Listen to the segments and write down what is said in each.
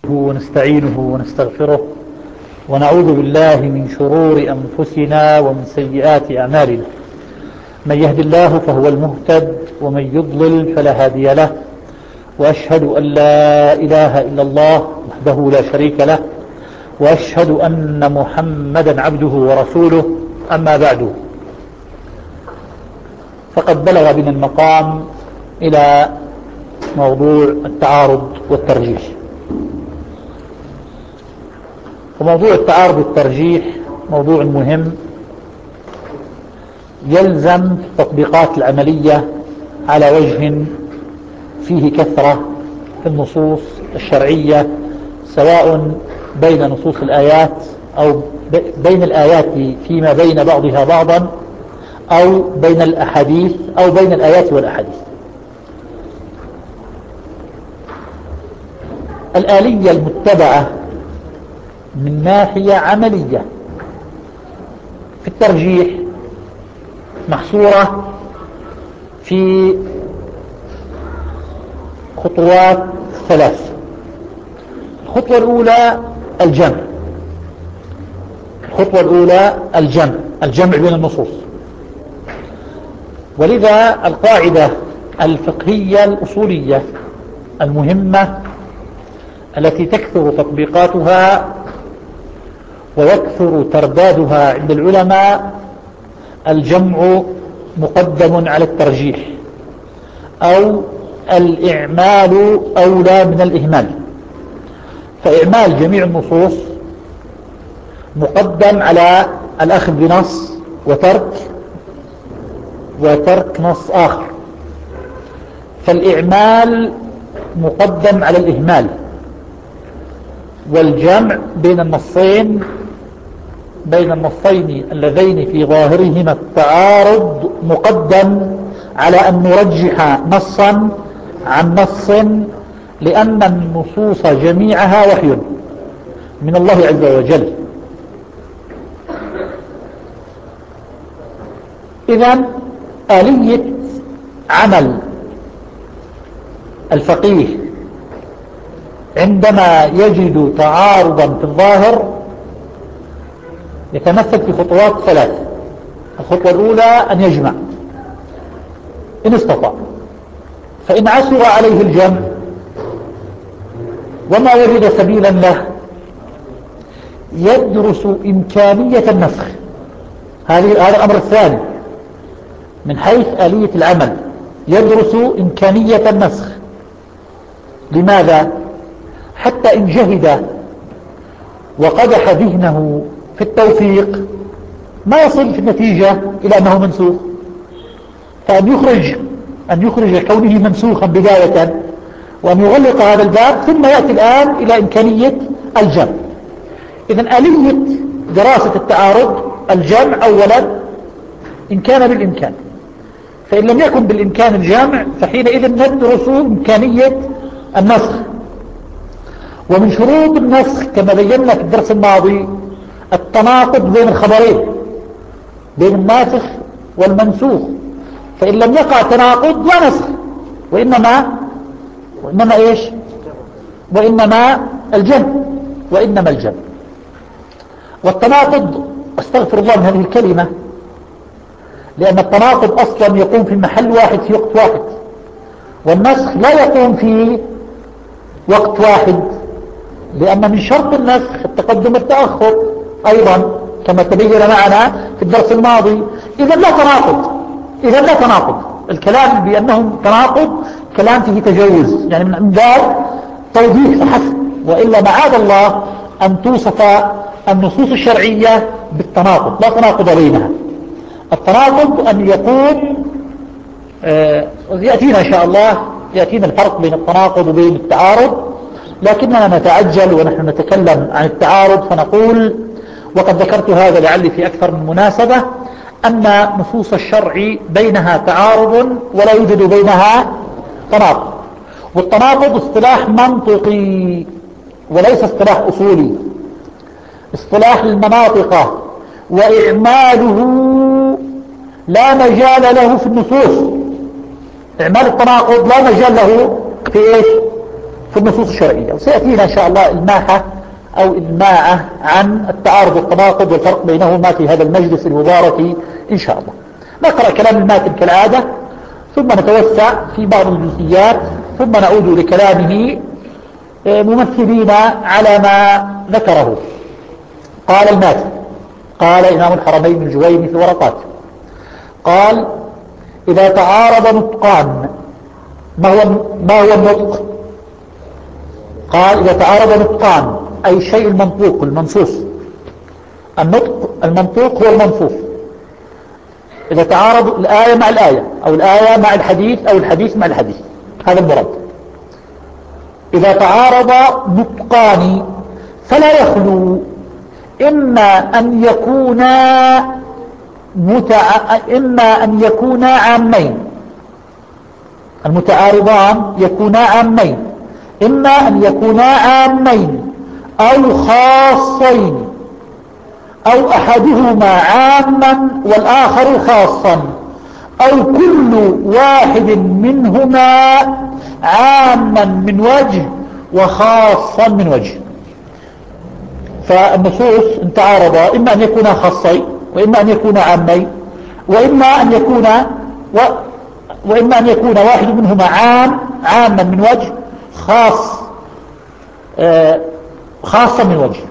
ونستعينه ونستغفره ونعوذ بالله من شرور أنفسنا ومن سيئات أعمالنا. من يهد الله فهو المهتد ومن يضلل فلا هادي له، وأشهد أن لا إله إلا الله وحده لا شريك له، وأشهد أن محمدا عبده ورسوله. أما بعد، فقد بلغ بنا المقام إلى موضوع التعارض والترجيح. وموضوع التعارض والترجيح موضوع مهم يلزم التطبيقات العملية على وجه فيه كثرة في النصوص الشرعية، سواء بين نصوص الآيات أو بين الآيات فيما بين بعضها بعضا، أو بين الأحاديث أو بين الآيات والأحاديث. الآلية المتبعة من ناحية عملية في الترجيح محصورة في خطوات ثلاث. الخطوة الأولى الجمع. الجمع بين النصوص. ولذا القاعدة الفقهية الأصولية المهمة التي تكثر تطبيقاتها ويكثر تردادها عند العلماء: الجمع مقدم على الترجيح، أو الإعمال أولى من الإهمال. فإعمال جميع النصوص مقدم على الأخذ بنص وترك نص آخر. فالإعمال مقدم على الإهمال، والجمع بين النصين اللذين في ظاهرهما التعارض مقدم على أن نرجح نصا عن نص، لأن النصوص جميعها وحي من الله عز وجل. إذن آلية عمل الفقيه عندما يجد تعارضا في الظاهر يتمثل في خطوات ثلاث. الخطوة الأولى أن يجمع إن استطاع، فإن عسر عليه الجمع وما وجد سبيلا له يدرس إمكانية النسخ. هذا الأمر الثاني من حيث آلية العمل، يدرس إمكانية النسخ. لماذا؟ حتى إن جهد وقدح ذهنه في التوفيق ما يصل في النتيجة إلى أنه منسوخ. فأن يخرج كونه منسوخا بداية وأن يغلق هذا الباب، ثم يأتي الآن إلى إمكانية الجمع. إذن آلية دراسة التعارض الجمع أولا إن كان بالإمكان، فإن لم يكن بالإمكان الجمع فحينئذ ندرس إمكانية النسخ. ومن شروط النسخ كما بينا في الدرس الماضي التناقض بين الخبرين، بين الناسخ والمنسوخ. فإن لم يقع تناقض لا نسخ، وإنما إيش؟ وإنما الجمع. والتناقض، استغفر الله من هذه الكلمة، لأن التناقض أصلا يقوم في محل واحد في وقت واحد، والنسخ لا يقوم في وقت واحد، لأن من شرط النسخ التقدم التأخر أيضا كما تبين معنا في الدرس الماضي. إذا لا تناقض. الكلام بأنهم تناقض كلام فيه تجوز، يعني من باب توضيح فحسب، وإلا معاذ الله أن توصف النصوص الشرعية بالتناقض. لا تناقض بينها. التناقض أن يكون يأتينا إن شاء الله الفرق بين التناقض وبين التعارض، لكننا نتعجل ونحن نتكلم عن التعارض فنقول، وقد ذكرت هذا لعلي في أكثر من مناسبة، أن نصوص الشرع بينها تعارض ولا يوجد بينها تناقض. والتناقض اصطلاح منطقي وليس اصطلاح أصولي، اصطلاح المناطق، وإعماله لا مجال له في النصوص. إعمال التناقض لا مجال له في إيش؟ في النصوص الشرعية. وسيأتينا إن شاء الله الماحة أو الماعة عن التعارض والتناقض والفرق بينهما في هذا المجلس المبارك إن شاء الله. نقرأ كلام الماتن كالعادة، ثم نتوسع في بعض الجزئيات، ثم نعود لكلامه ممثلين على ما ذكره. قال الماتن، قال إمام الحرمين الجويني في ورقات، قال: إذا تعارض نطقان. ما هو النطق؟ قال: إذا تعارض نطقان، أي الشيء المنطوق المنصوص. النطق المنطوق هو المنصوص. إذا تعارض الآية مع الآية، أو الآية مع الحديث، أو الحديث مع الحديث، هذا المراد. إذا تعارض نطقان فلا يخلو إما أن يكونا عامين. المتعارضان يكونا عامين، إما أن يكونا عامين أو خاصين، أو أحدهما عاما والآخر خاصا، أو كل واحد منهما عاما من وجه وخاصا من وجه. فالنصوص إن تعارضا إما أن يكونا خاصين، وإما أن يكونا عامين، وإما أن يكون واحد منهما عاما من وجه، خاصا من وجه.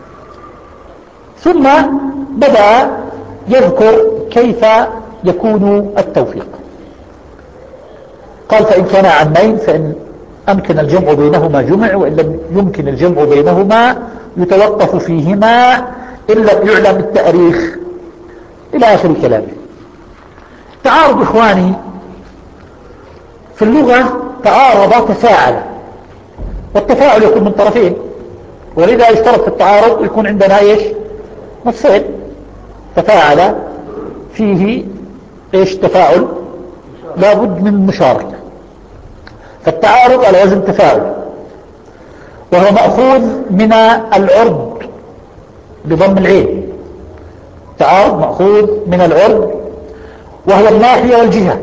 ثم بدأ يذكر كيف يكون التوفيق. قال: فإن كان عامين فإن أمكن الجمع بينهما جمع، وإن لم يمكن الجمع بينهما يتوقف فيهما إن لم يعلم التأريخ، إلى آخر كلامه. تعارض إخواني في اللغة، تعارض تفاعل، والتفاعل يكون من طرفين، ولذا يشترط في التعارض يكون عندنا ايش؟ نصين. تفاعل فيه ايش؟ تفاعل، لابد من مشاركة. فالتعارض على وزن تفاعل، وهو مأخوذ من العرض بضم العين. تعارض مأخوذ من العرض، وهو الناحية والجهة.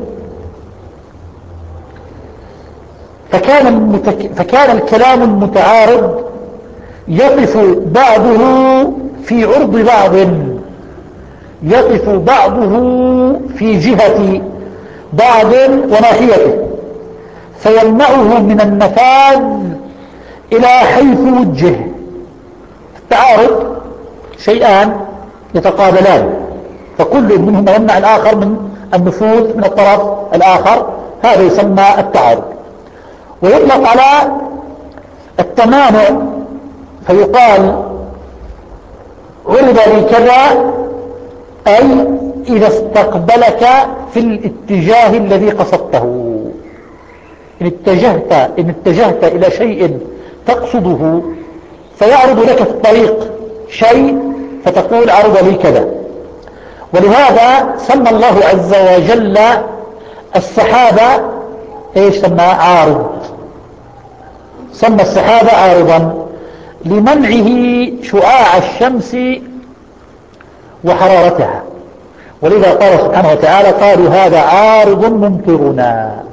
فكان الكلام المتعارض يقف بعضه في عرض بعض، يقف بعضه في جهة بعض وناحيته، فيمنعه من النفاذ إلى حيث وجه. التعارض شيئان يتقابلان، فكل منهما يمنع الآخر من النفوذ من الطرف الآخر، هذا يسمى التعارض. ويطلق على التمانع، فيقال: عرض لي كذا، أي إذا استقبلك في الاتجاه الذي قصدته. إن اتجهت إلى شيء تقصده، فيعرض لك في الطريق شيء فتقول: عرض لي كذا. ولهذا سمى الله عز وجل السحابة ايش سمى؟ عارض. سمى السحابة عارضا لمنعه شعاع الشمس وحرارتها، ولذا قال سبحانه وتعالى: قالوا هذا عارض ممطرنا.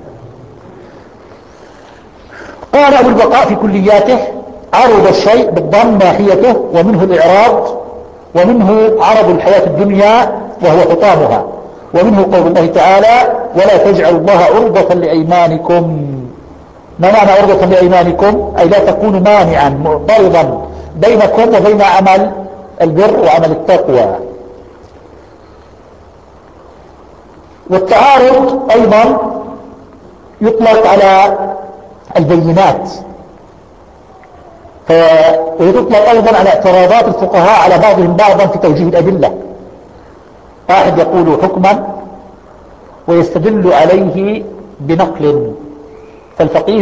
قال أبو البقاء في كلياته: عرض الشيء بالضم ناحيته، ومنه الإعراض، ومنه عرض الحياة الدنيا وهو حطامها، ومنه قول الله تعالى: ولا تجعلوا الله عرضة لأيمانكم. ما معنى عرضة لأيمانكم؟ أي لا تكونوا مانعا معترضا بينكم وبين عمل البر وعمل التقوى. والتعارض أيضا يطلق على البينات، ويطلق أيضا على اعتراضات الفقهاء على بعضهم بعضا في توجيه الأدلة. واحد يقول حكما ويستدل عليه بنقل، فالفقيه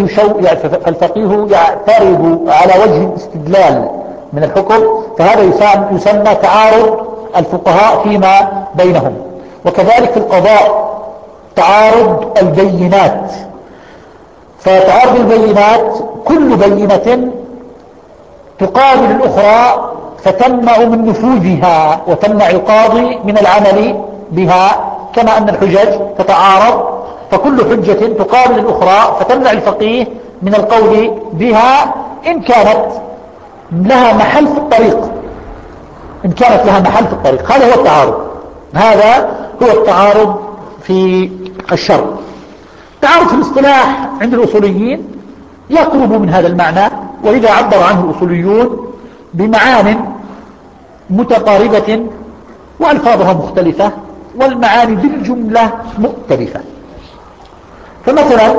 يعترض على وجه الاستدلال من الحكم، فهذا يسمى تعارض الفقهاء فيما بينهم. وكذلك في القضاء تعارض البينات. فتعارض البينات كل بينة تقابل الأخرى فتمنع من نفوذها وتمنع القاضي من العمل بها، كما أن الحجج تتعارض، فكل حجة تقابل الأخرى فتمنع الفقيه من القول بها إن كانت لها محل في الطريق، إن كانت لها محل في الطريق. هذا هو التعارض، هذا هو التعارض في الشرع. التعارض في الاصطلاح عند الأصوليين يقرب من هذا المعنى، ولذا عبر عنه الأصوليون بمعان متقاربة وألفاظها مختلفة والمعاني بالجملة مختلفة. فمثلا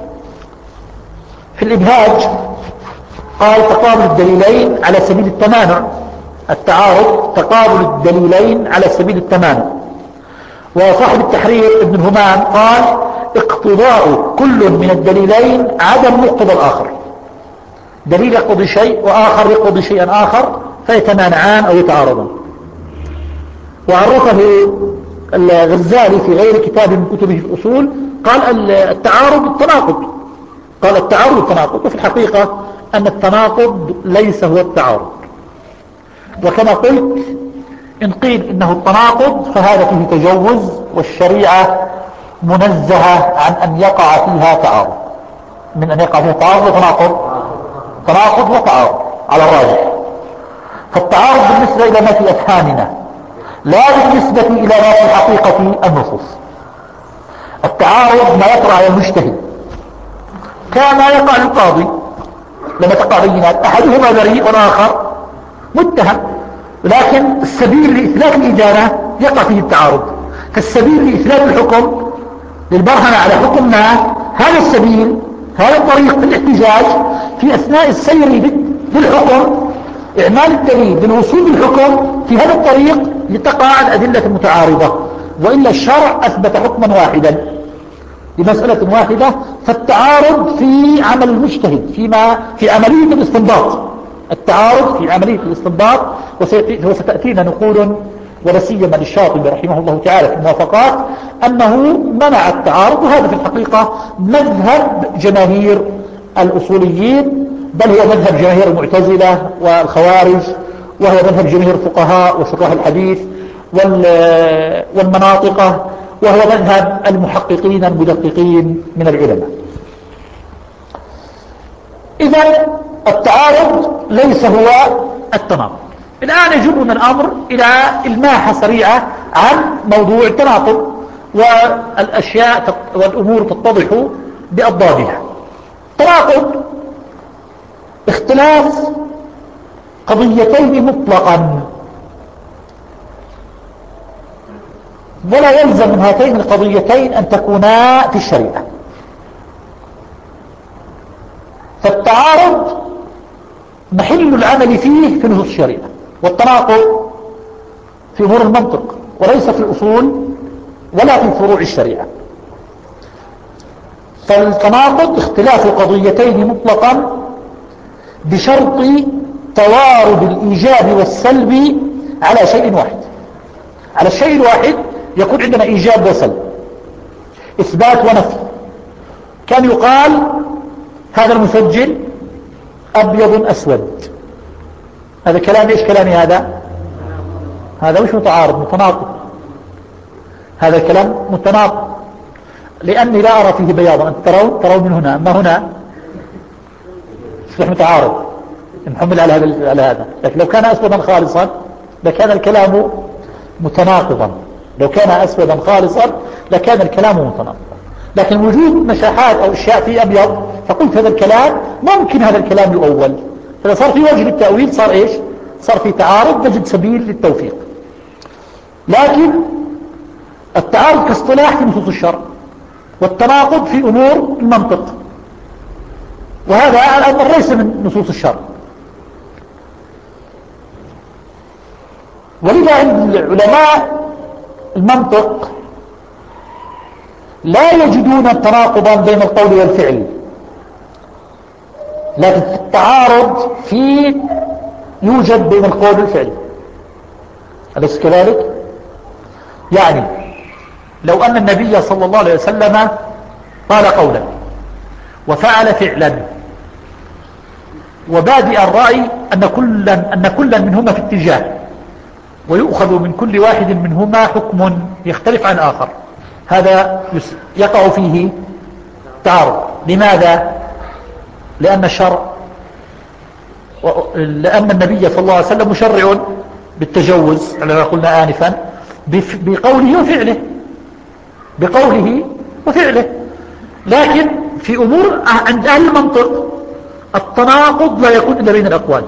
في الإبهاج قال تقابل الدليلين على سبيل التمانع، التعارض تقابل الدليلين على سبيل التمانع. وصاحب التحرير ابن همام قال اقتضاء كل من الدليلين عدم مقتضى الآخر، دليل يقتضي شيء وآخر يقتضي شيئا آخر فيتمانعان أو يتعارضان. وعرفه الغزالي في غير كتاب من كتبه في الأصول قال التعارض التناقض، قال التعارض التناقض، وفي الحقيقة أن التناقض ليس هو التعارض. وكما قلت إن قيل إنه التناقض فهذا فيه تجوز، والشريعة منزهة عن أن يقع فيها تعارض، من أن يقع فيها تعارض وتناقض، تناقض وتعارض على الراجح. فالتعارض بالنسبة إلى ما في أفهامنا لا بالنسبة إلى ما في حقيقة النصوص. التعارض ما يقع على المجتهد كما يقع للقاضي لما تقع بينات، أحدهما بريء والآخر متهم، لكن السبيل لإثبات الإدانة يقع فيه التعارض. فالسبيل لإثبات الحكم للبرهنة على حكم ما، هذا السبيل هذا الطريق في الاحتجاج في أثناء السير بالحكم، إعمال الدليل بالوصول بالحكم في هذا الطريق لتقع الأدلة المتعارضة، وإلا الشرع أثبت حكما واحدا بمسألة واحدة. فالتعارض في عمل المجتهد في عملية الاستنباط، التعارض في عملية الاستنباط، وستأتينا نقول ولا سيما للشاطبي رحمه الله تعالى في الموافقات أنه منع التعارض، وهذا في الحقيقة مذهب جماهير الأصوليين، بل هو مذهب جماهير المعتزلة والخوارج، وهو مذهب جماهير الفقهاء وشراح الحديث والمناطقة، وهو مذهب المحققين المدققين من العلماء. إذن التعارض ليس هو التناقض. الآن يجرنا الأمر إلى الماحة سريعة عن موضوع التناقض، والأشياء والأمور تتضح بأضدادها. التناقض اختلاف قضيتين مطلقا، ولا يلزم من هاتين القضيتين أن تكونا في الشريعة. فالتعارض محل العمل فيه في نصوص الشريعة، والتناقض في أمور المنطق وليس في الأصول ولا في فروع الشريعة. فالتناقض اختلاف قضيتين مطلقا بشرط توارد الإيجاب والسلب على شيء واحد. على الشيء الواحد يكون عندنا إيجاب وسلب، إثبات ونفي. كان يقال هذا المسجل أبيض أسود، هذا كلام إيش كلامي؟ هذا مش متعارض، متناقض، هذا كلام متناقض، لأني لا أرى فيه بياضا. أنت ترون من هنا، أما هنا يصبح متعارض نحمل على هذا. لكن لو كان أسودا خالصا لكان الكلام متناقضا، لو كان أسودا خالصا لكان الكلام متناقضا. لكن وجود مشاحات أو أشياء في أبيض، فقلت هذا الكلام ممكن هذا الكلام الأول، فإذا صار في وجه للتأويل صار إيش؟ صار في تعارض، نجد سبيل للتوفيق. لكن التعارض كاصطلاح في نصوص الشرع، والتناقض في أمور المنطق، وهذا الأمر ليس من نصوص الشرع. ولذا عند علماء المنطق لا يجدون تناقضا بين القول والفعل، لكن التعارض يوجد بين القول والفعل. أليس كذلك؟ يعني لو أن النبي صلى الله عليه وسلم قال قولا وفعل فعلا، وبادئ الرأي أن كلا منهما في اتجاه، ويؤخذ من كل واحد منهما حكم يختلف عن آخر، هذا يقع فيه تعارض. لماذا؟ لأن النبي صلى الله عليه وسلم مشرع بالتجوز على ما قلنا آنفا بقوله وفعله، بقوله وفعله. لكن في أمور عند أهل المنطق التناقض لا يكون إلا بين الأقوال،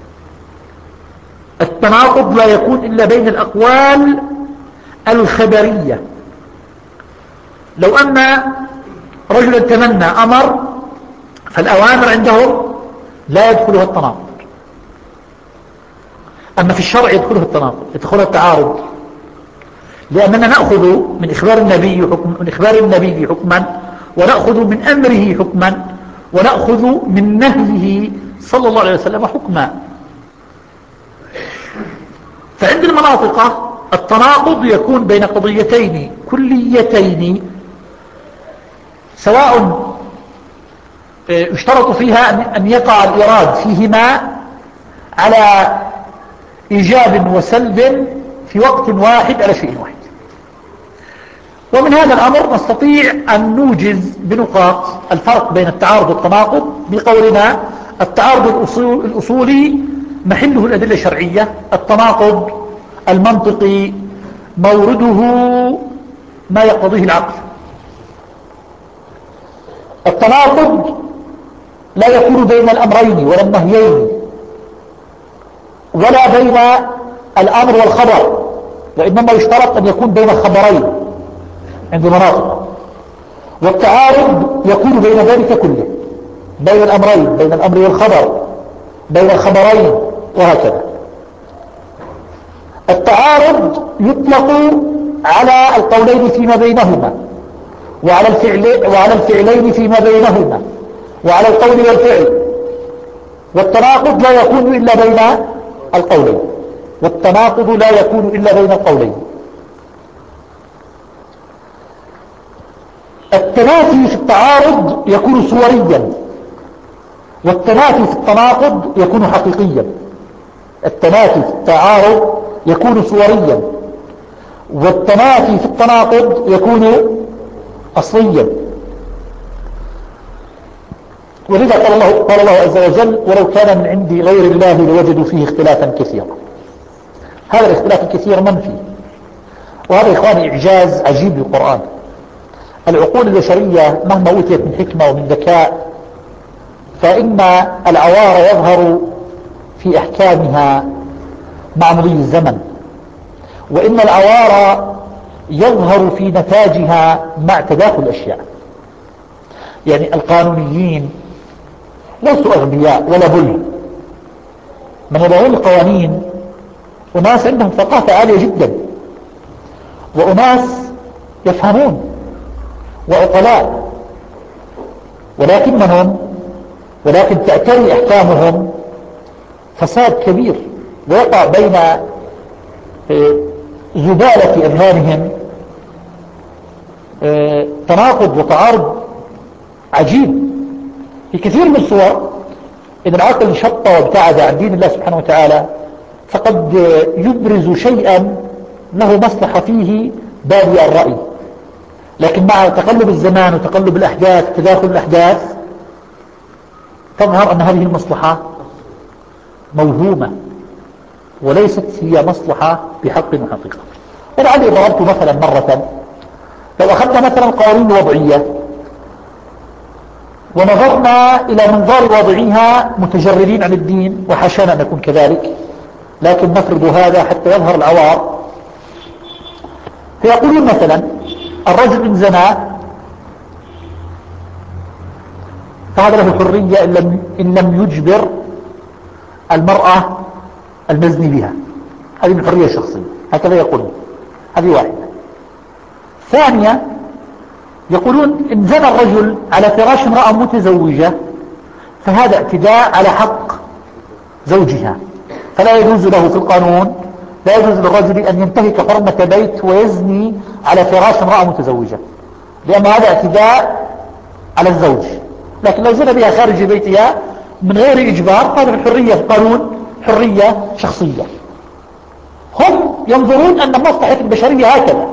التناقض لا يكون إلا بين الأقوال الخبرية. لو أن رجلا تمنى أمر فالأوامر عندهم لا يدخلها التناقض، أما في الشرع يدخلها التناقض، يدخلها التعارض، لأننا نأخذ من إخبار النبي حكما، ونأخذ من أمره حكما، ونأخذ من نهيه صلى الله عليه وسلم حكما. فعند المناطق التناقض يكون بين قضيتين كليتين، سواء يشترط فيها أن يقع الإراد فيهما على إيجاب وسلب في وقت واحد على شيء واحد. ومن هذا الأمر نستطيع أن نوجز بنقاط الفرق بين التعارض والتناقض بقولنا التعارض الأصولي محله الأدلة الشرعية، التناقض المنطقي مورده ما يقتضيه العقل. التناقض لا يكون بين الأمرين ولا النهيين ولا بين الأمر والخبر، وإنما يشترط أن يكون بين الخبرين عند المناطق. والتعارض يكون بين ذلك كله، بين الأمرين، بين الأمر والخبر، بين الخبرين، وهكذا. التعارض يطلق على القولين فيما بينهما، وعلى الفعلين فيما بينهما، وعلى القول والفعل. والتناقض لا يكون إلا بين القولين، والتناقض لا يكون إلا بين القولين. التنافي في التعارض يكون صوريا، والتنافي في التناقض يكون حقيقيا. التنافي في التعارض يكون صوريا، والتنافي في التناقض يكون أصليا. ولذا قال الله عز وجل: ولو كان من عند غير الله لوجدوا فيه اختلافا كثيرا. هذا الاختلاف الكثير منفي، وهذا إخواني إعجاز عجيب للقرآن. العقول البشرية مهما أوتيت من حكمة ومن ذكاء، فإن العوار يظهر في أحكامها مع مضي الزمن، وإن العوار يظهر في نتاجها مع تداخل الأشياء. يعني القانونيين ليسوا أغبياء ولا بل، من يضعون القوانين أناس عندهم ثقافة عالية جدا، وأناس يفهمون وعقلاء، ولكن تأتي أحكامهم فساد كبير، ويقع بين زبالة أذهانهم تناقض وتعارض عجيب في كثير من الصور. إذا العقل انشط وابتعد عن دين الله سبحانه وتعالى فقد يبرز شيئا له مصلحة فيه بادئ الرأي، لكن مع تقلب الزمان وتقلب الأحداث وتداخل الأحداث تظهر أن هذه المصلحة موهومة وليست هي مصلحة بحق وحقيقة. ولعلي ضربت مثلا مرة، لو أخذنا مثلا القوانين الوضعية ونظرنا إلى منظار وضعها متجردين عن الدين، وحاشانا أن نكون كذلك، لكن نفرض هذا حتى يظهر العوار. فيقولون مثلا الرجل إن زنى فهذا له الحرية إن لم يجبر المرأة المزني بها، هذه من الحرية الشخصية، هكذا يقولون. هذه واحدة. ثانية، يقولون إن زنى الرجل على فراش امرأة متزوجة فهذا اعتداء على حق زوجها، فلا يجوز له في القانون، لا يجوز للرجل أن ينتهك حرمة بيت ويزني على فراش امرأة متزوجة، لأن هذا اعتداء على الزوج. لكن لو زنى بها خارج بيتها من غير إجبار هذا الحرية في القانون حرية شخصية. هم ينظرون أن مصلحة البشرية هكذا،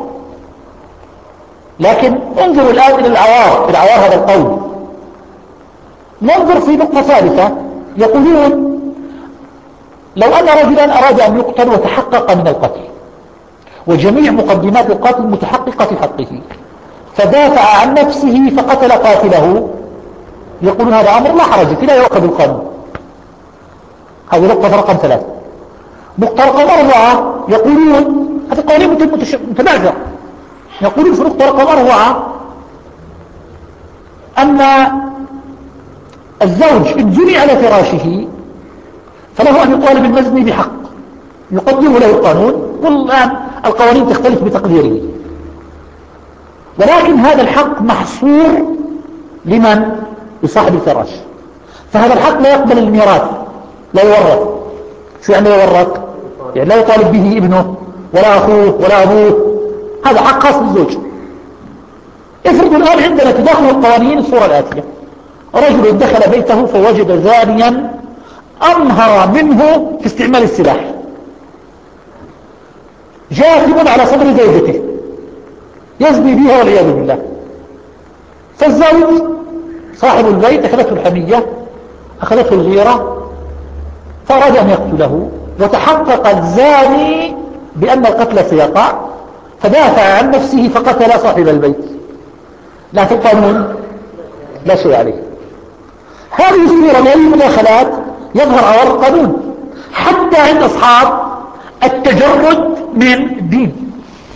لكن انظروا الآن إلى العوار هذا القول. ننظر في نقطة ثالثة. يقولون لو أن رجلا أراد أن يقتل وتحقق من القتل وجميع مقدمات القتل متحققة في حقه، فدافع عن نفسه فقتل قاتله، يقولون هذا أمر لا حرج فيه لا يؤخذ القانون. هذه نقطة رقم 3. نقطة رقم 4 يقولون هذه قوانين متنازع. يقولون في نقطة رقم 4 أن الزوج إن جني على فراشه فله أن يطالب المزني بحق يقدره له القانون، والآن القوانين تختلف بتقديره، ولكن هذا الحق محصور لمن؟ لصاحب الفراش. فهذا الحق لا يقبل الميراث، لا يورث. شو يعني لا يورث؟ يعني لا يطالب به ابنه ولا أخوه ولا أبوه، هذا حق خاص بالزوج. افرضوا الآن عندنا تداخل القوانين الصورة الآتية: رجل دخل بيته فوجد زانيا أمهر منه في استعمال السلاح جاثم على صدر زوجته يزني بها والعياذ بالله. فالزوج صاحب البيت أخذته الحمية، أخذته الغيرة، فأراد أن يقتله، وتحقق الزاني بأن القتل سيقع فدافع عن نفسه فقتل صاحب البيت، لا في القانون لا شيء عليه. هذه الصورة من أي مداخلات يظهر أول القانون حتى عند أصحاب التجرد من الدين،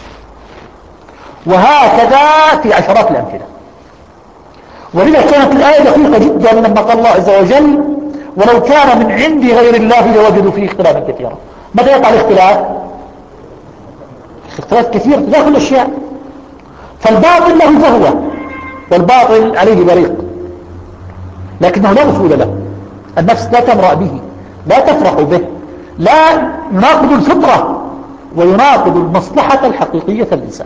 وهكذا في عشرات الأمثلة. ولذا كانت الآية دقيقة جدا لما قال الله عز وجل: ولو كان من عند غير الله لوجدوا فيه اختلافا كثيرا. متى يقع الاختلاف؟ اختلاف كثير تداخل الأشياء، فالباطل له فهو والباطل عليه بريق، لكنه لا أصول له. النفس لا تمرأ به، لا تفرح به، لا يناقض الفطرة ويناقض المصلحة الحقيقية للإنسان.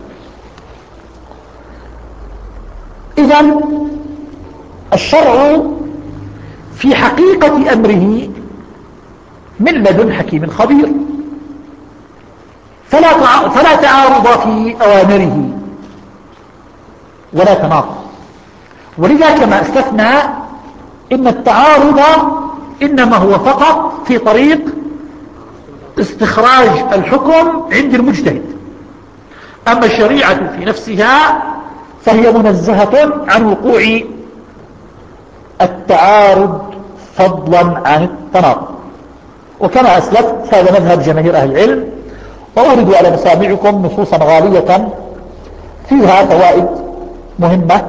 إذن الشرع في حقيقة أمره من لدن حكيم خبير، فلا تعارض في أوامره ولا تناقض. ولذا كما استثنى إن التعارض إنما هو فقط في طريق استخراج الحكم عند المجتهد، أما الشريعة في نفسها فهي منزهة عن وقوع التعارض فضلا عن التناقض. وكما أسلفت هذا مذهب جماهير أهل العلم، وأورد على مسامعكم نصوصا غالية فيها فوائد مهمة.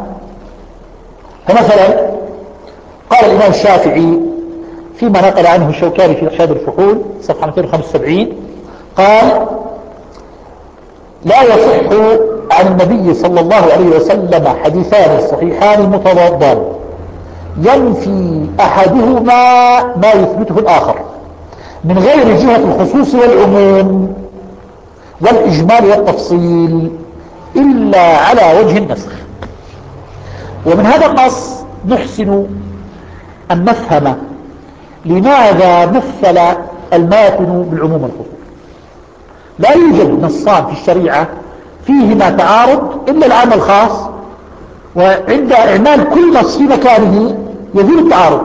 فمثلا قال الإمام الشافعي فيما نقل عنه الشوكاني في إرشاد الفحول صفحة 275، قال: لا يصح عن النبي صلى الله عليه وسلم حديثان صحيحان متضادان ينفي أحدهما ما يثبته الآخر من غير جهة الخصوص والعموم والإجمال والتفصيل إلا على وجه النسخ. ومن هذا النص نحسن أن نفهم لماذا مثل الماتن بالعموم والخصوص. لا يوجد نصان في الشريعة فيهما تعارض إلا العام الخاص، وعند إعمال كل نص في مكانه يزول التعارض.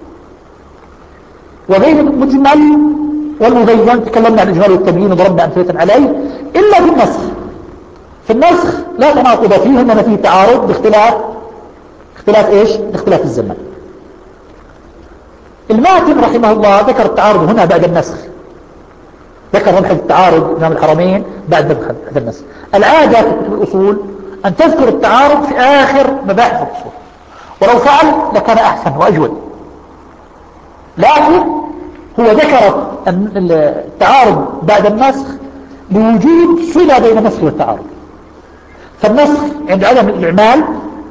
وبين المجمل والمبين تكلمنا عن الإجمال والتبيين وضربنا أمثلة عليه، إلا في النسخ. في النسخ لا تناقض فيه، إنما فيه تعارض باختلاف إيش؟ باختلاف الزمن. الماتن رحمه الله ذكر التعارض هنا بعد النسخ، ذكر مبحث التعارض إمام الحرمين بعد مبحث النسخ. العادة في كتب الأصول أن تذكر التعارض في آخر مباحث الأصول، ولو فعل لكان أحسن وأجود، لكن هو ذكر التعارض بعد النسخ لوجود صلة بين النسخ والتعارض. فالنسخ عند عدم الإعمال،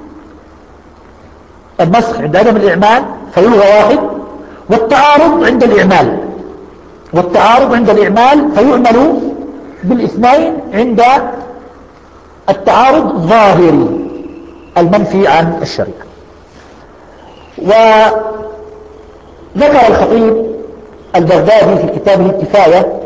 النسخ عند عدم الإعمال فيلغى واحد، والتعارض عند الإعمال، والتعارض عند الإعمال فيعمل بالاثنين عند التعارض الظاهري المنفي عن الشريعة. وذكر الخطيب البغدادي في كتابه الكفاية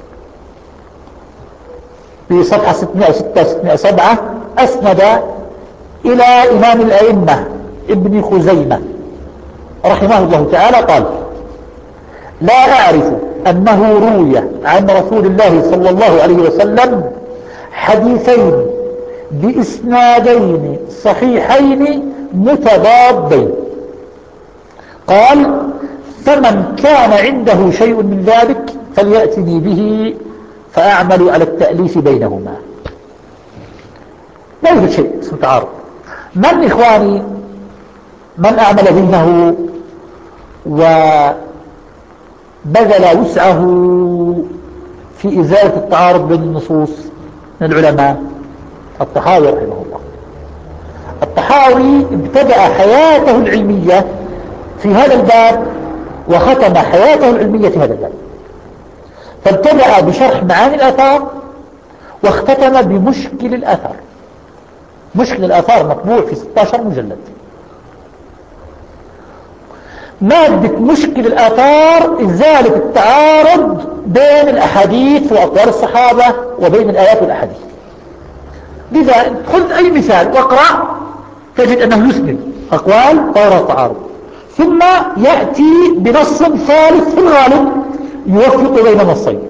في صفحة 607 أسند إلى إمام الأئمة ابن خزيمة رحمه الله تعالى قال: لا أعرف أنه روي عن رسول الله صلى الله عليه وسلم حديثين بإسنادين صحيحين متضادين. قال: فمن كان عنده شيء من ذلك فليأتني به فأعمل على التأليف بينهما. لا يوجد شيء اسمه تعارض. من إخواني من أعمل بينه وبذل وسعه في إزالة التعارض بين النصوص من العلماء؟ الطحاوي رحمه الله. الطحاوي ابتدأ حياته العلمية في هذا الباب وختم حياته العلمية في هذا الباب، فابتدأ بشرح معاني الآثار واختتم بمشكل الآثار. مشكل الآثار مطبوع في 16 مجلد. مادة مشكل الآثار إزالة التعارض بين الأحاديث وأقوال الصحابة وبين الآيات والأحاديث. لذا خذ أي مثال واقرأ تجد أنه يسند أقوال غير تعارض، ثم يأتي بنص ثالث في الغالب يوفق بين النصين.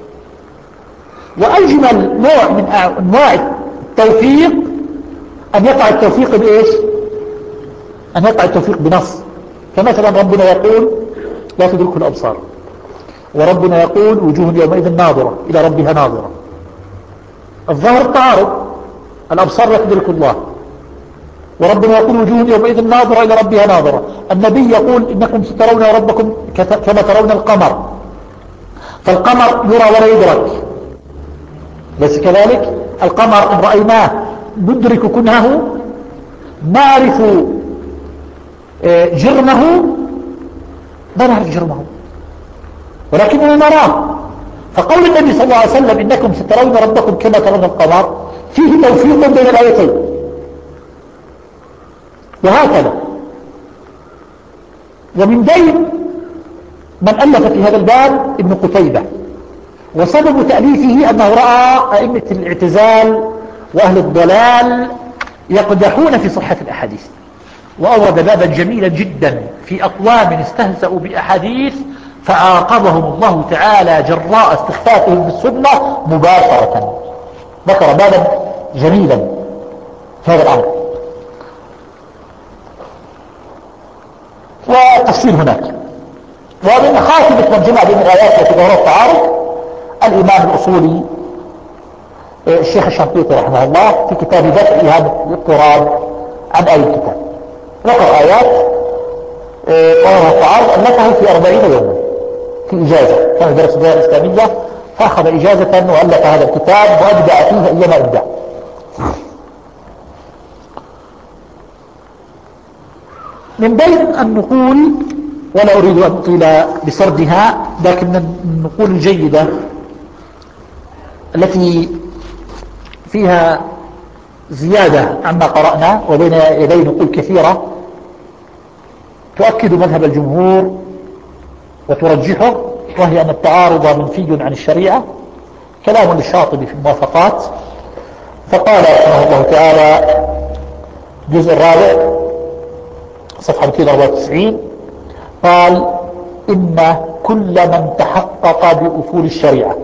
وأجمل نوع من أنواع التوفيق أن يقع التوفيق بإيش؟ أن يقع التوفيق بنص. فمثلا ربنا يقول: لا تدركه الأبصار، وربنا يقول: وجوه يومئذ ناظرة إلى ربها ناظرة. الظاهر التعارض، الأبصار لا تدرك الله، وربنا يقول: وجوه يومئذ ناظرة إلى ربها ناظرة. النبي يقول: إنكم سترون ربكم كما ترون القمر، فالقمر يرى ولا يدرك، ليس كذلك؟ القمر إن رأيناه ندرك كنهه، نعرف جرمه، لا نعرف جرمه ولكننا نراه. فقول النبي صلى الله عليه وسلم: إنكم سترون ربكم كما ترون القمر، فيه توفيق بين الآيتين. وهكذا. ومن بين من ألف في هذا الباب ابن قتيبة، وسبب تأليفه أنه رأى أئمة الاعتزال وأهل الضلال يقدحون في صحة الأحاديث، وأورد بابا جميلا جدا في أقوام استهزأوا بأحاديث فعاقبهم الله تعالى جراء استخفافهم بالسنة مباشرة. ذكر بابا جميلا في هذا الأمر، والتفصيل هناك. ومن خاتمة من جمع بين الآيات التي ظهر التعارض الإمام الأصولي الشيخ الشنقيطي رحمه الله في كتاب دفع إهانة الاضطراب عن آي الكتاب، ذكر آيات ظهر التعارض ألفه في 40 يوما في إجازة، كان درس الدولة الإسلامية فأخذ إجازة وألف هذا الكتاب وأبدع فيه أيما أبدع. من بين النقول، ولا أريد أن أطيل بسردها، لكن النقول الجيدة التي فيها زيادة عما قرأنا وبين يدي نقول كثيرة تؤكد مذهب الجمهور وترجحه، وهي أن التعارض منفي عن الشريعة. كلام للشاطبي في الموافقات، فقال رحمه الله تعالى الجزء الرابع صفحة 294 قال: إن كل من تحقق بأصول الشريعة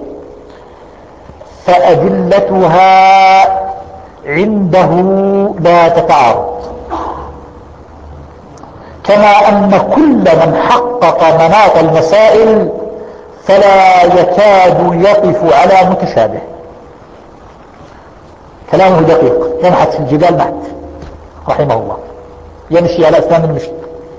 فأدلتها عنده لا تتعارض، كما أن كل من حقق مناط المسائل فلا يكاد يقف على متشابه. كلامه دقيق، ينحت في الجبال نحت رحمه الله، يمشي على أسنان المشي.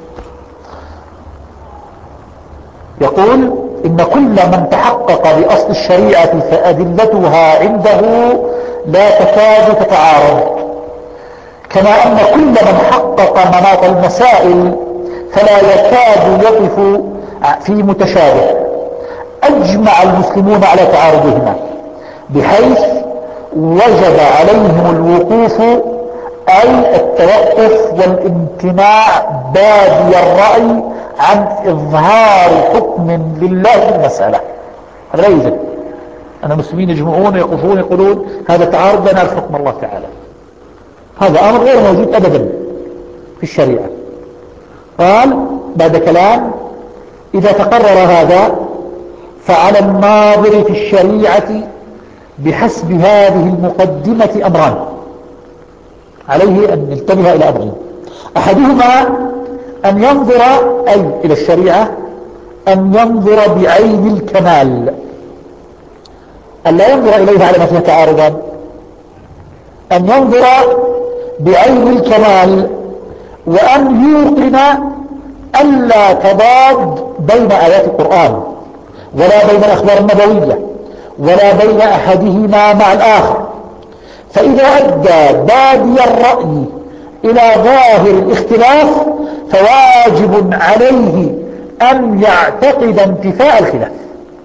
يقول: إن كل من تحقق بأصل الشريعة فأدلتها عنده لا تكاد تتعارض، كما أن كل من حقق مناط المسائل فلا يكاد يقف في متشابه. أجمع المسلمون على تعارضهما، بحيث وجب عليهم الوقوف، أي التوقف والامتناع بادي الرأي عن إظهار حكم لله في المسألة. هذا لا يوجد. أن المسلمين يجمعون يقفون يقولون هذا تعارض لا نعرف حكم الله تعالى، هذا أمر غير موجود أبدا في الشريعة. قال: بعد كلام: إذا تقرر هذا فعلى الناظر في الشريعة بحسب هذه المقدمة أمران، عليه أن ينتبه إلى أمرين: أحدهما أن ينظر أي إلى الشريعة أن ينظر بعين الكمال، أن لا ينظر إليها على ما فيها تعارضا، أن ينظر بعين الكمال، وأن يوقن ألا تضاد بين آيات القرآن ولا بين الأخبار النبوية ولا بين أحدهما مع الآخر. فإذا أدى بادي الرأي إلى ظاهر الاختلاف فواجب عليه أن يعتقد انتفاء الخلاف،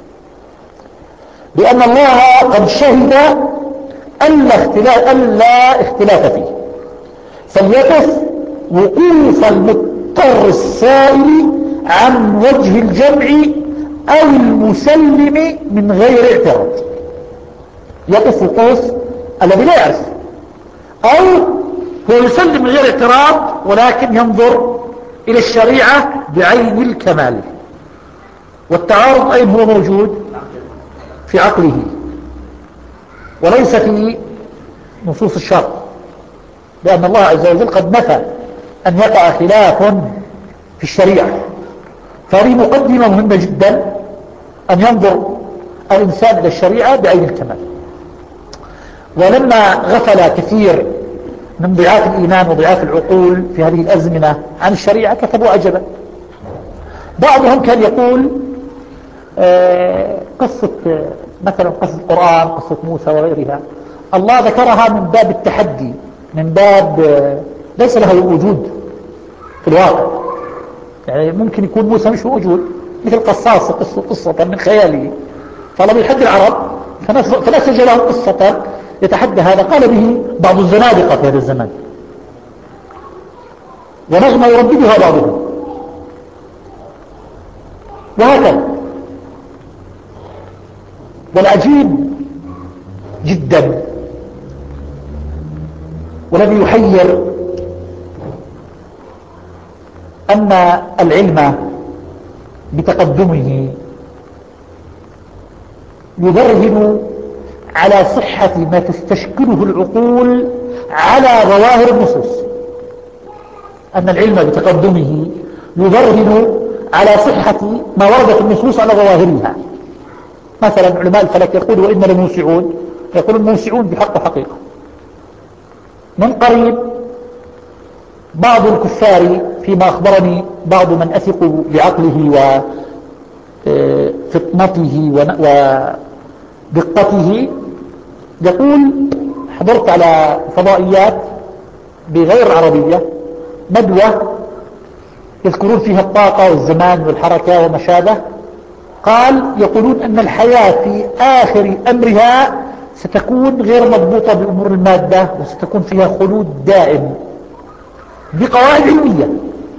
لأن الله قد شهد ألا اختلاف فيه، فليقف وقوف المضطر السائل عن وجه الجمع أو المسلم من غير اعتراض. يقف وقوف الذي لا يعرف، أو هو يسلم من غير اعتراض ولكن ينظر إلى الشريعة بعين الكمال. والتعارض أين هو موجود؟ في عقله وليس في نصوص الشرع، لأن الله عز وجل قد نفى أن يقع خلاف في الشريعة. فهذه مقدمة مهمة جدا، أن ينظر الإنسان إلى الشريعة بعين الكمال. ولما غفل كثير من ضعاف الإيمان وضعاف العقول في هذه الأزمنة عن الشريعة كتبوا عجبا. بعضهم كان يقول قصة مثلا قصة القرآن، قصة موسى وغيرها، الله ذكرها من باب التحدي، من باب ليس لها وجود في الواقع. يعني ممكن يكون موسى مش موجود، مثل قصاص قصة من خياله، فالله بيحدي العرب فلا سجلهم قصة يتحدى هذا. قال به بعض الزنادقة في هذا الزمان، ونغمة يرددها بعضهم، وهكذا. والعجيب جدا والذي يحير أن العلم بتقدمه يبرهن على صحة ما تستشكله العقول على ظواهر النصوص. أن العلم بتقدمه يبرهن على صحة ما ورد في النصوص على ظواهرها. مثلا علماء الفلك يقول وإن لموسعون، يقول الموسعون بحق حقيقة. من قريب بعض الكفار فيما أخبرني بعض من أثق بعقله وفطنته ودقته يقول: حضرت على فضائيات بغير عربية ندوة يذكرون فيها الطاقة والزمان والحركة وما شابه، قال يقولون أن الحياة في آخر أمرها ستكون غير مضبوطة بأمور المادة، وستكون فيها خلود دائم بقواعد علمية،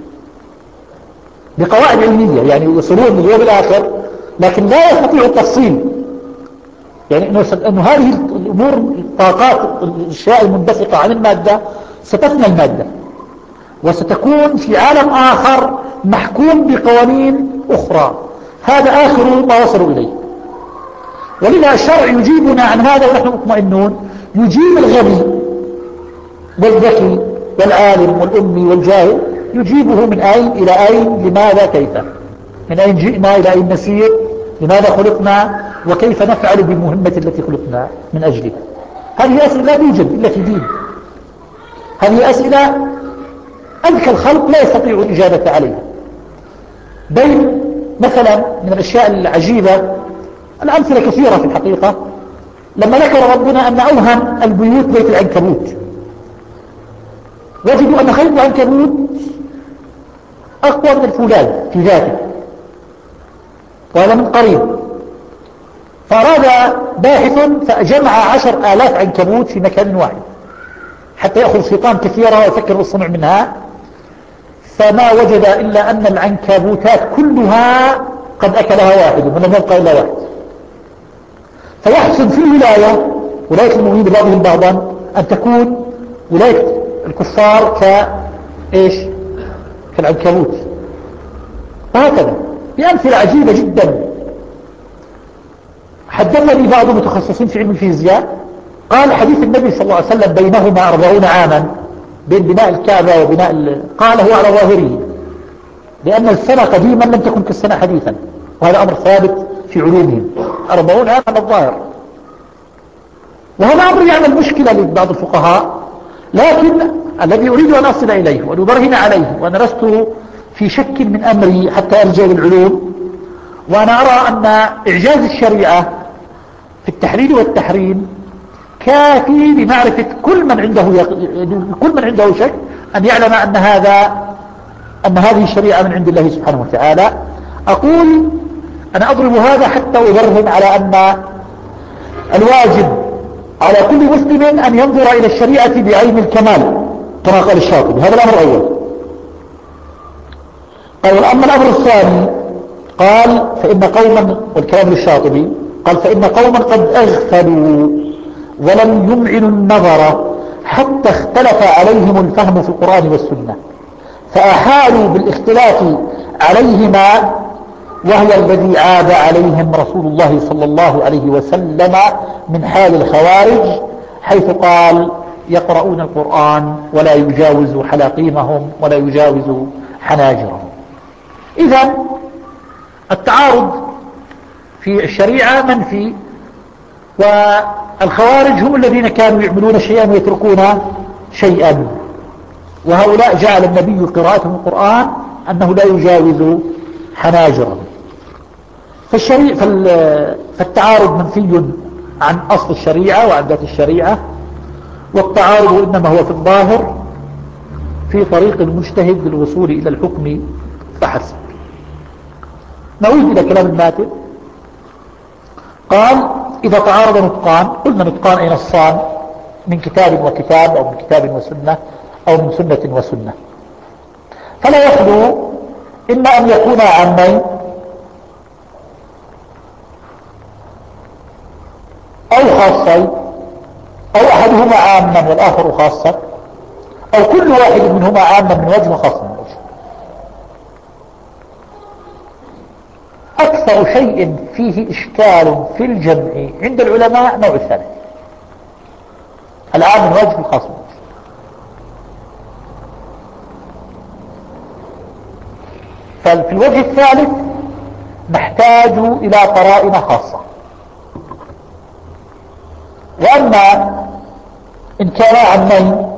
بقواعد علمية، يعني يوصلون لليوم الآخر لكن لا يستطيع التفصيل. يعني أنه هذه الأمور الطاقات الأشياء المنبثقة عن المادة ستفنى المادة وستكون في عالم آخر محكوم بقوانين أخرى. هذا آخر ما وصلوا إليه. ولذا الشرع يجيبنا عن هذا ونحن مطمئنون، يجيب الغبي والذكي والعالم والأمي والجاهل، يجيبه من أين إلى أين، لماذا، كيف، من أين جئنا إلى أين نسير، لماذا خلقنا، وكيف نفعل بالمهمة التي خلقنا من أجلها. هذه أسئلة لا توجد إلا في دين. هذه أسئلة أذكى الخلق لا يستطيع الإجابة عليها. بين مثلا من الأشياء العجيبة، الأمثلة كثيرة في الحقيقة، لما ذكر ربنا أن أوهن البيوت بيت العنكبوت، وجدوا أن خيط العنكبوت أقوى من الفولاذ في ذاته، وهذا من قريب. فأراد باحث فجمع 10,000 عنكبوت في مكان واحد حتى يأخذ خيطان كثيرة ويفكر بالصنع منها، فما وجد إلا أن العنكبوتات كلها قد أكلها واحد ولم يبقى إلا واحد. فيحسن في الولاية، ولاية المؤمنين ببعضهم بعضا، أن تكون ولاية الكفار كالعنكبوت، وهكذا بأمثلة عجيبة جدا. حدثني بعض المتخصصين في علم الفيزياء قال حديث النبي صلى الله عليه وسلم بينهما 40 عاما بين بناء الكعبة وبناء قال هو على ظاهره، لأن السنة قديما لم تكن كالسنة حديثا، وهذا أمر ثابت في علومهم. 40 عاما على الظاهر، وهذا أمر يعمل مشكلة لبعض الفقهاء، لكن الذي أريد أن أصل إليه وأن أبرهن عليه، وأنا لست في شك من أمري حتى أرجع للعلوم، وأنا أرى أن إعجاز الشريعة في التحليل والتحريم كافي لمعرفة كل من عنده شك أن يعلم أن هذه الشريعة من عند الله سبحانه وتعالى. أقول أنا أضرب هذا حتى أبرهن على أن الواجب على كل مسلم أن ينظر إلى الشريعة بعين الكمال كما قال الشاطبي. هذا الأمر الأول. قال أما الأمر الثاني قال فإن قوما، والكلام للشاطبي، قال فإن قوما قد أغفلوا ولم يمعنوا النظر حتى اختلف عليهم الفهم في القرآن والسنة، فأحالوا بالاختلاف عليهما، وهي الذي عاب عليهم رسول الله صلى الله عليه وسلم من حال الخوارج، حيث قال يقرؤون القرآن ولا يجاوز حلاقيمهم ولا يجاوز حناجرهم. إذن التعارض في الشريعة منفي، والخوارج هم الذين كانوا يعملون شيئا ويتركون شيئا، وهؤلاء جعل النبي قراءتهم القرآن أنه لا يجاوز حناجرهم. فالتعارض منفي عن أصل الشريعة وعن ذات الشريعة، والتعارض إنما هو في الظاهر في طريق المجتهد للوصول إلى الحكم فحسب. نعود إلى كلام الماتن. قال إذا تعارض نطقان، قلنا نطقان أي نصان من كتاب وكتاب أو من كتاب وسنة أو من سنة وسنة، فلا يخلو إما أن يكون عامين أو خاصين، أو أحدهما عاما والآخر خاصا، أو كل واحد منهما عاما من وجه وخاصا من وجه. أكثر شيء فيه إشكال في الجمع عند العلماء نوع الثالث، العام من وجه والخاص من وجه. ففي الوجه الثالث نحتاج إلى قرائن خاصة. وأما إن كان عامين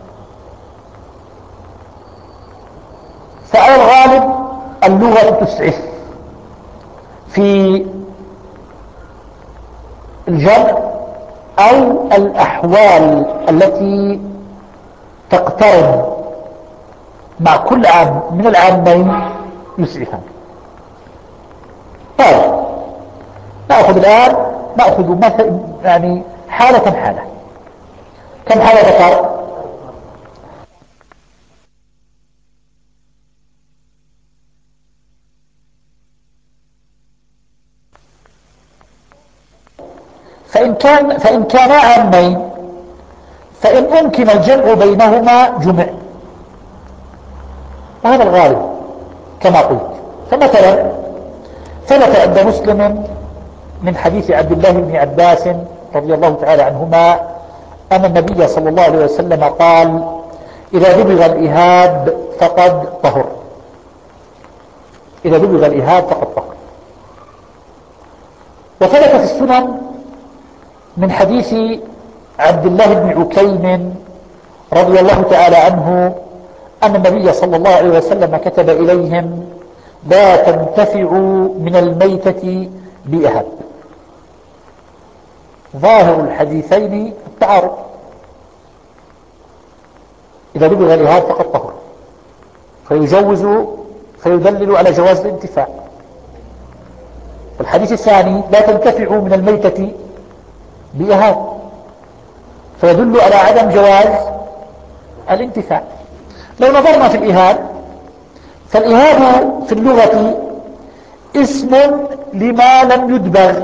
فعلى الغالب اللغة تسعف في الجمع أو الأحوال التي تقترن مع كل عام من العامين يسعفان. طيب نأخذ الآن مثل يعني حالة حالة. كم حالة ذكر؟ فإن كانا عامين فإن أمكن الجمع بينهما جمع، وهذا الغالب كما قلت. فمثلا ثبت عند مسلم من حديث عبد الله بن عباس رضي الله تعالى عنهما أن النبي صلى الله عليه وسلم قال إذا دبغ الإهاب فقد طهر. إذا دبغ الإهاب فقد طهر. وثبت في السنن من حديث عبد الله بن عكيم رضي الله تعالى عنه أن النبي صلى الله عليه وسلم كتب إليهم لا تنتفعوا من الميتة بإهاب. ظاهر الحديثين التعارض، إذا دبغ الإهاب فقد طهر، فيدلل على جواز الانتفاع. والحديث الثاني لا تنتفعوا من الميتة بإهاب، فيدل على عدم جواز الانتفاع. لو نظرنا في الإهاب، فالإهاب في اللغة اسم لما لم يدبغ.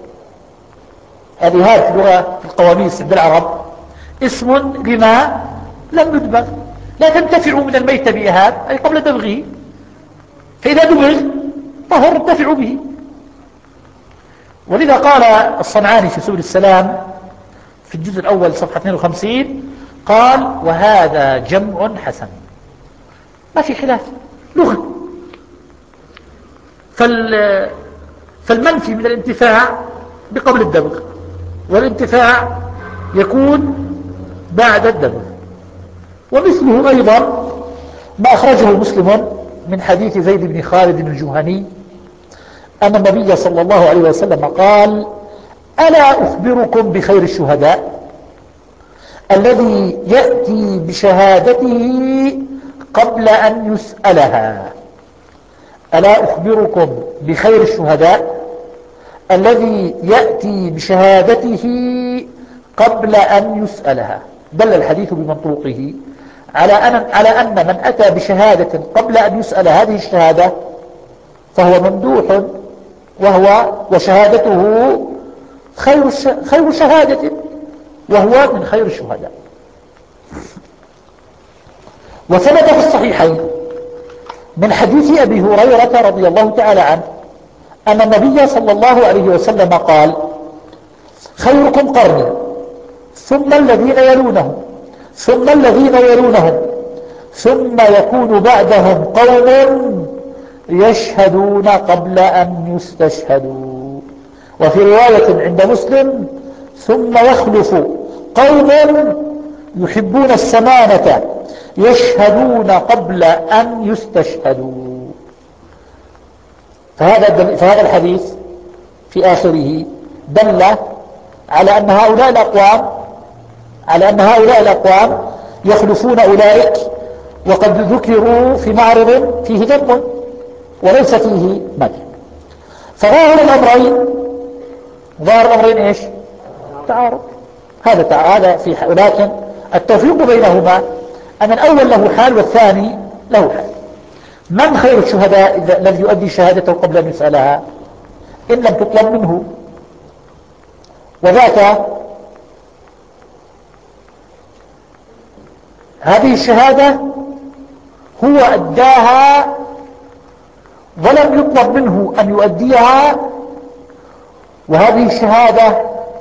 الإهاب في اللغة في القواميس عند العرب اسم لما لم يدبغ. لا تنتفع من الميت بإهاب أي قبل دبغه. فإذا دبغ طهر انتفع به. ولذا قال الصنعاني في سبل السلام في الجزء الأول صفحة 52 قال: وهذا جمع حسن. ما في خلاف لغة. فالمنفي من الانتفاع بقبل الدبغ، والانتفاع يكون بعد الدبغ. ومثله أيضا ما أخرجه مسلم من حديث زيد بن خالد الجهني أن النبي صلى الله عليه وسلم قال: ألا أخبركم بخير الشهداء الذي يأتي بشهادته قبل أن يسألها. ألا أخبركم بخير الشهداء الذي يأتي بشهادته قبل أن يسألها. دل الحديث بمنطوقه على أن من أتى بشهادة قبل أن يسأل هذه الشهادة فهو ممدوح، وشهادته خير شهادة، وهو من خير الشهداء. وثبت في الصحيحين من حديث أبي هريرة رضي الله تعالى عنه أن النبي صلى الله عليه وسلم قال: خيركم قرني ثم الذين يلونهم ثم الذين يلونهم ثم يكون بعدهم قوم يشهدون قبل أن يستشهدوا. وفي رواية عند مسلم: ثم يخلف قوم يحبون السمانة يشهدون قبل أن يستشهدوا. فهذا الحديث في آخره دل على أن هؤلاء الأقوام يخلفون أولئك، وقد ذكروا في معرض فيه ذم وليس فيه مدح. فظاهر الأمرين إيش؟ تعارض. هذا في ولكن التوفيق بينهما أن الأول له حال والثاني له حال. من خير الشهداء الذي يؤدي شهادته قبل أن يسألها إن لم تطلب منه؟ وذاك هذه الشهادة هو أداها ولم يطلب منه أن يؤديها، وهذه الشهادة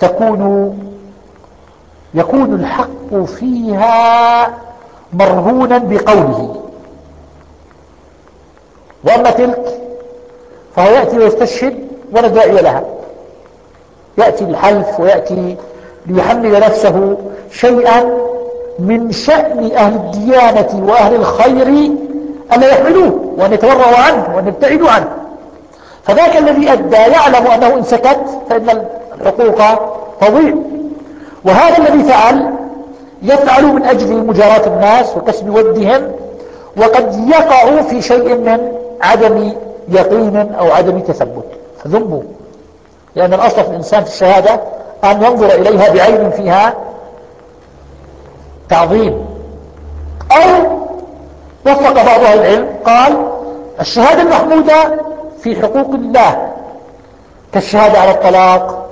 يكون الحق فيها مرهونا بقوله. وأما تلك فهو يأتي ويستشهد ولا داعي لها، يأتي الحلف ويأتي ليحمل نفسه شيئا من شأن أهل الديانة وأهل الخير ألا يحملوه وأن يتورعوا عنه وأن يبتعدوا عنه. فذاك الذي أدى يعلم أنه إن سكت فإن الحقوق تضيع، وهذا الذي يفعل من أجل مجاراة الناس وكسب ودهم، وقد يقع في شيء من عدم يقين أو عدم تثبت فذموا. لأن الأصل في الإنسان في الشهادة أن ينظر إليها بعين فيها تعظيم. أو وفق بعض أهل العلم قال: الشهادة المحمودة في حقوق الله كالشهادة على الطلاق،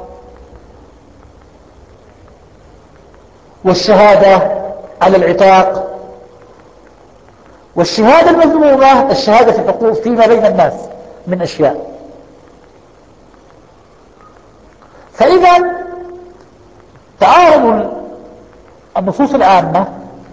والشهادة على العتاق، والشهادة المذمومة الشهادة في حقوق فيما بين الناس من أشياء. فإذا تعارض النصوص العامة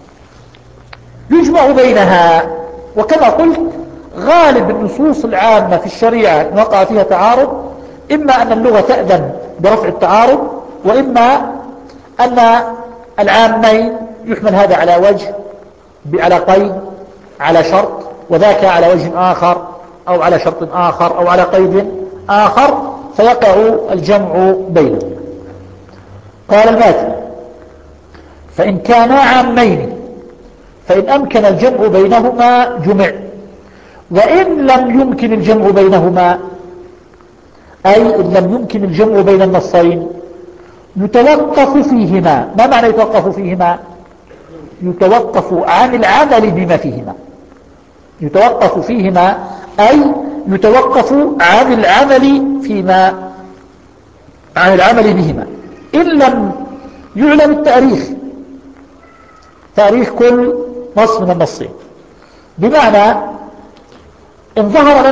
يجمع بينها، وكما قلت غالب النصوص العامة في الشريعة وقع فيها تعارض، إما أن اللغة تأذن برفع التعارض، وإما أن العامين يحمل هذا على وجه على قيد على شرط، وذاك على وجه آخر أو على شرط آخر أو على قيد آخر، فيقع الجمع بينهم. قال الماتن: فإن كانا عامين فإن أمكن الجمع بينهما جمع، وإن لم يمكن الجمع بينهما، أي إن لم يمكن الجمع بين النصين، يتوقف فيهما. ما معنى يتوقف فيهما؟ يتوقف عن العمل بما فيهما. يتوقف فيهما أي يتوقف عن العمل بهما إن لم يعلم تاريخ كل نص من النصين. بمعنى إن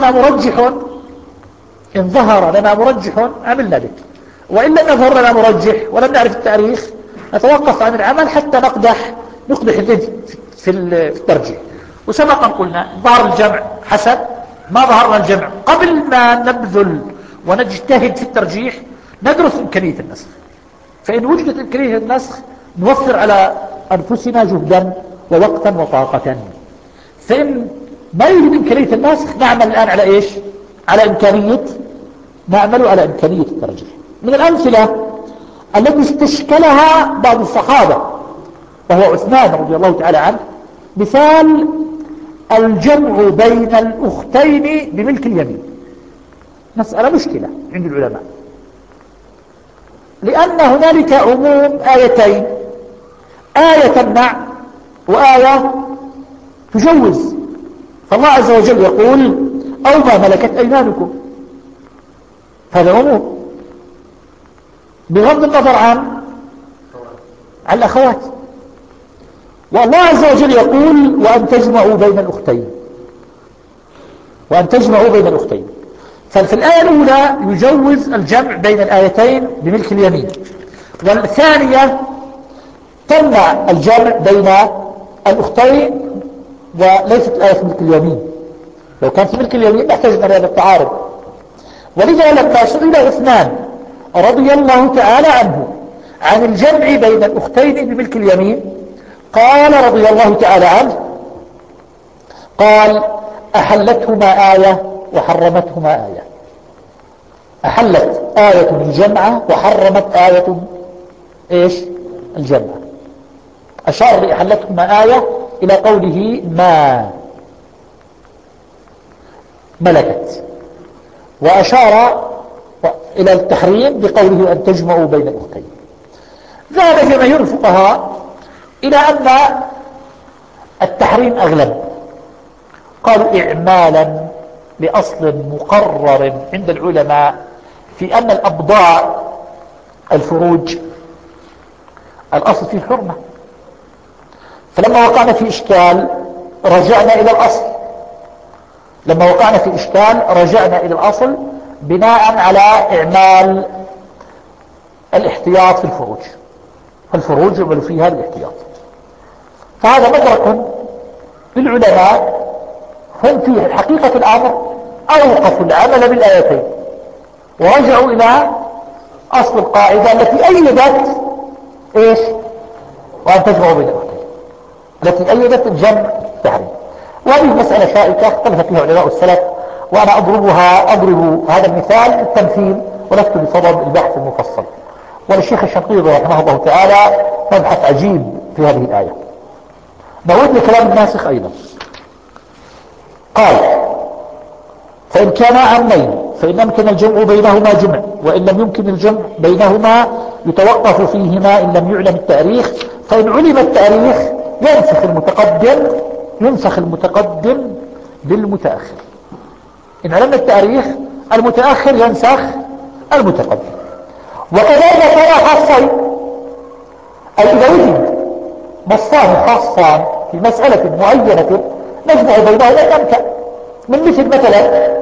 ظهر لنا مرجح عملنا به، وإن لم يظهر لنا مرجح ولم نعرف التاريخ نتوقف عن العمل حتى نقدح اليد في الترجيح. وسبقا قلنا ظهر الجمع حسب ما ظهرنا الجمع قبل ما نبذل ونجتهد في الترجيح ندرس إمكانية النسخ، فإن وجدت إمكانية النسخ نوفر على أنفسنا جهدا ووقتا وطاقة. فإن ما يوجد إمكانية النسخ نعمل الآن على إيش؟ نعمل على إمكانية الترجيح. من الأمثلة التي استشكلها بعض الصحابة وهو عثمان رضي الله تعالى عنه، مثال الجمع بين الأختين بملك اليمين، مسألة مشكلة عند العلماء، لأن هنالك عموم آيتين، آية تمنع وآية تجوز. فالله عز وجل يقول أو ما ملكت أيمانكم، هذا عموم بغض النظر عن الأخوات. والله عز وجل يقول وأن تجمعوا بين الأختين. ففي الآية الأولى يجوز الجمع بين الآيتين بملك اليمين، والثانية تمنع الجمع بين الأختين وليست الآية ملك اليمين. لو كانت ملك اليمين نحتاج إلى هذا التعارض. ولذا لما سئل عثمان رضي الله تعالى عنه عن الجمع بين الأختين بملك اليمين قال رضي الله تعالى عنه قال أحلتهما آية وحرمتهما آية. أحلت آية الجمعة وحرمت آية إيش؟ الجمعة. أشار لأحلتهما آية إلى قوله ما ملكت، وأشار إلى التحريم بقوله أن تجمعوا بين الأختين. ذهب جماهير الفقهاء إلى أن التحريم أغلب، قالوا إعمالا لأصل مقرر عند العلماء في أن الأبضاع الفروج الأصل فيه الحرمة، فلما وقعنا في إشكال رجعنا إلى الأصل بناء على إعمال الاحتياط في الفروج، فالفروج يعمل فيها الاحتياط. فهذا مدرك للعلماء هم في حقيقة الأمر أوقفوا العمل بالآيتين ورجعوا إلى أصل القاعدة التي أيدت إيش؟ وأن تجمعوا بين الأختين، التي أيدت الجمع التحريم. وهذه مسألة شائكة اختلف فيها علماء السلف، وأنا أضرب هذا المثال للتمثيل ولست بصدد البحث المفصل. وللشيخ الشنقيطي رحمه الله تعالى مبحث عجيب في هذه الآية. نعود لكلام الناسخ أيضا. قال فإن كان عمين فإن يمكن الجمع بينهما جمع، وإن لم يمكن الجمع بينهما يتوقف فيهما إن لم يعلم التاريخ. فإن علم التاريخ ينسخ المتقدم بالمتأخر. إن علم التاريخ المتأخر ينسخ المتقدم. وكذلك كان خاصين، أي إذا وجد نصان خاصان في مسألة معينة نجمع بينهما يمكن، من مثلا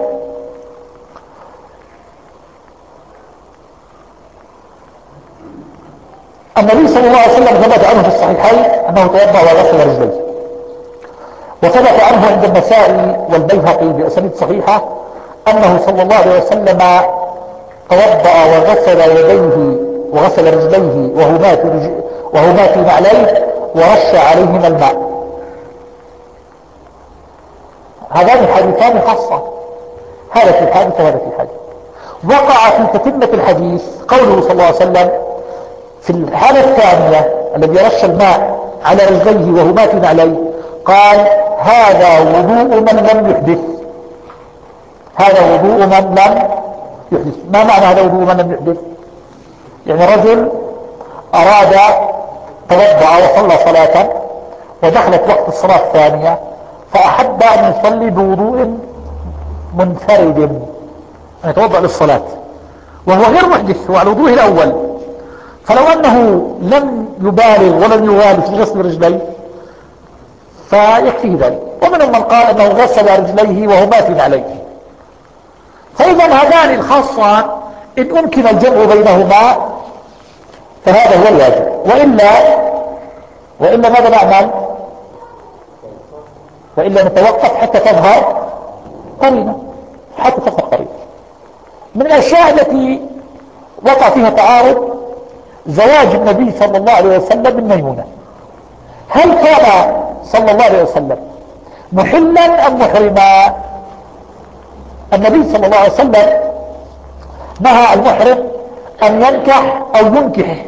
النبي صلى الله عليه وسلم ثبت عنه في الصحيحين أنه توضأ وغسل رجليه، وثبت عنه عند النسائي والبيهقي بأسانيد صحيحة أنه صلى الله عليه وسلم توضأ وغسل يديه وغسل رجليه وهما في نعليه ورش عليهما الماء. هذان الحديثان خاصة، هذا في الحادث وهذا في الحادث. وقع في تتمة الحديث قوله صلى الله عليه وسلم في الحالة الثانية الذي رش الماء على رجليه وهما في نعليه قال هذا وضوء من لم يحدث. ما معنى هذا وضوء من لم يحدث؟ يعني رجل أراد توضأ وصلى صلاة ودخلت وقت الصلاة الثانية فأحب أن يصلي بوضوء منفرد، أن يتوضأ للصلاة وهو غير محدث وعلى الوضوء الأول، فلو أنه لم يبالغ ولم يغالي في غسل رجليه فيكفيه ذلك. ومنهم من قال أنه غسل رجليه وهما في نعليه. فإذا هذان الخاصان إن أمكن الجمع بينهما فهذا هو الواجب، وإلا ماذا نعمل؟ وإلا نتوقف حتى تظهر قرينة، من الأشياء التي وقع فيها تعارض زواج النبي صلى الله عليه وسلم من ميمونة. هل كان صلى الله عليه وسلم محلا أم محرما؟ النبي صلى الله عليه وسلم نهى المحرم أن ينكح أو ينكح،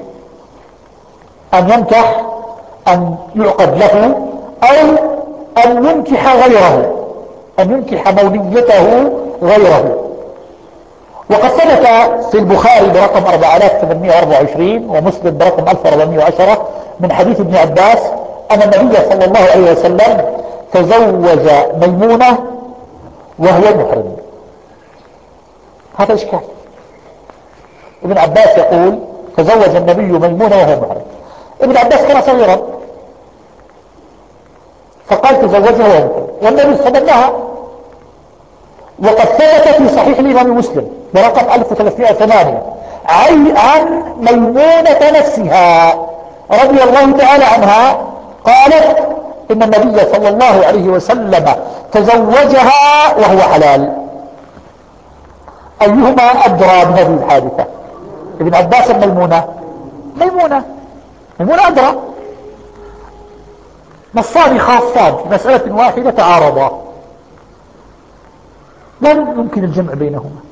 أن يعقد له أو أن ينكح غيره، أن ينكح موليته غيره. وقد ثبت في البخاري برقم 4824 ومسلم برقم 1410 من حديث ابن عباس أن النبي صلى الله عليه وسلم تزوج ميمونة وهو محرم. هذا إشكال. ابن عباس يقول تزوج النبي ميمونة وهو محرم. ابن عباس كان صغيرا فقال تزوجها وهو محرم، والنبي صلى الله عليه وسلم. وقد ثبت في صحيح الإمام مسلم برقم 1308 عن ميمونة نفسها رضي الله تعالى عنها قالت إن النبي صلى الله عليه وسلم تزوجها وهو حلال. أيهما أدرى بهذه الحادثة؟ ابن عباس ميمونة أدرى. نصان خاصان في مسألة واحدة تعارضا لا يمكن الجمع بينهما،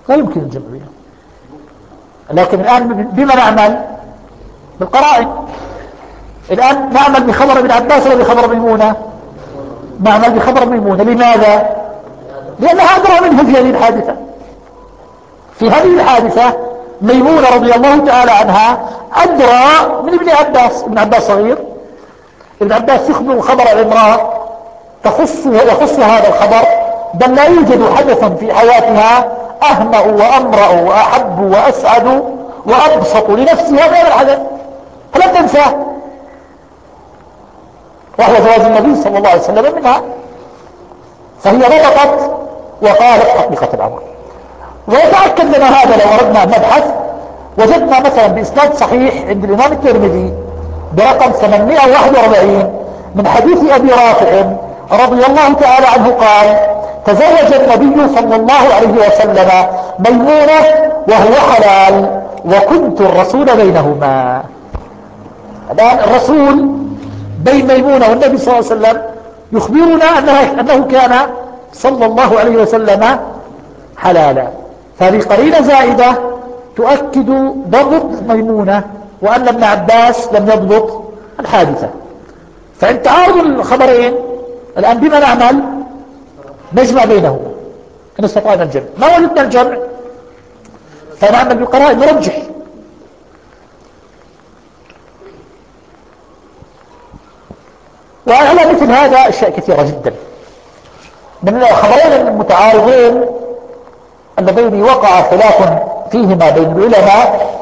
لكن الآن بما نعمل؟ بالقرائن. الآن نعمل بخبر ابن عباس ولا بخبر ميمونة؟ نعمل بخبر ميمونة. لماذا؟ لأنها أدرى منه في هذه الحادثة. في هذه الحادثة ميمونة رضي الله تعالى عنها أدرى من ابن عباس. ابن عباس صغير، ابن عباس يخبر خبر الامرأة يخص هذا الخبر، بل لا يوجد حدثا في حياتها أهنأ وأمرأ وأحب وأسعد وأبسط لنفسها من هذا الحدث فلن تنساه، وهو زواج النبي صلى الله عليه وسلم منها. فهي نطقت وقالت حقيقة الأمر. ويتأكد لنا هذا لو أردنا أن نبحث وجدنا مثلا بإسناد صحيح عند الإمام الترمذي برقم 841 من حديث أبي رافع رضي الله تعالى عنه قال تزوج النبي صلى الله عليه وسلم ميمونة وهو حلال وكنت الرسول بينهما. الآن الرسول بين ميمونة والنبي صلى الله عليه وسلم يخبرنا أنه كان صلى الله عليه وسلم حلالا. فهذه قرينة زائدة تؤكد ضبط ميمونة وأن ابن عباس لم يضبط الحادثة. فإن تعارض الخبرين الآن بما نعمل؟ نجمع بينهما إن استطعنا الجمع. ما وجدنا الجمع فنعمل بالقرائن نرجح. وعلى مثل هذا أشياء كثيرة جدا من الخبرين المتعارضين اللذين وقع خلاف فيهما بين العلماء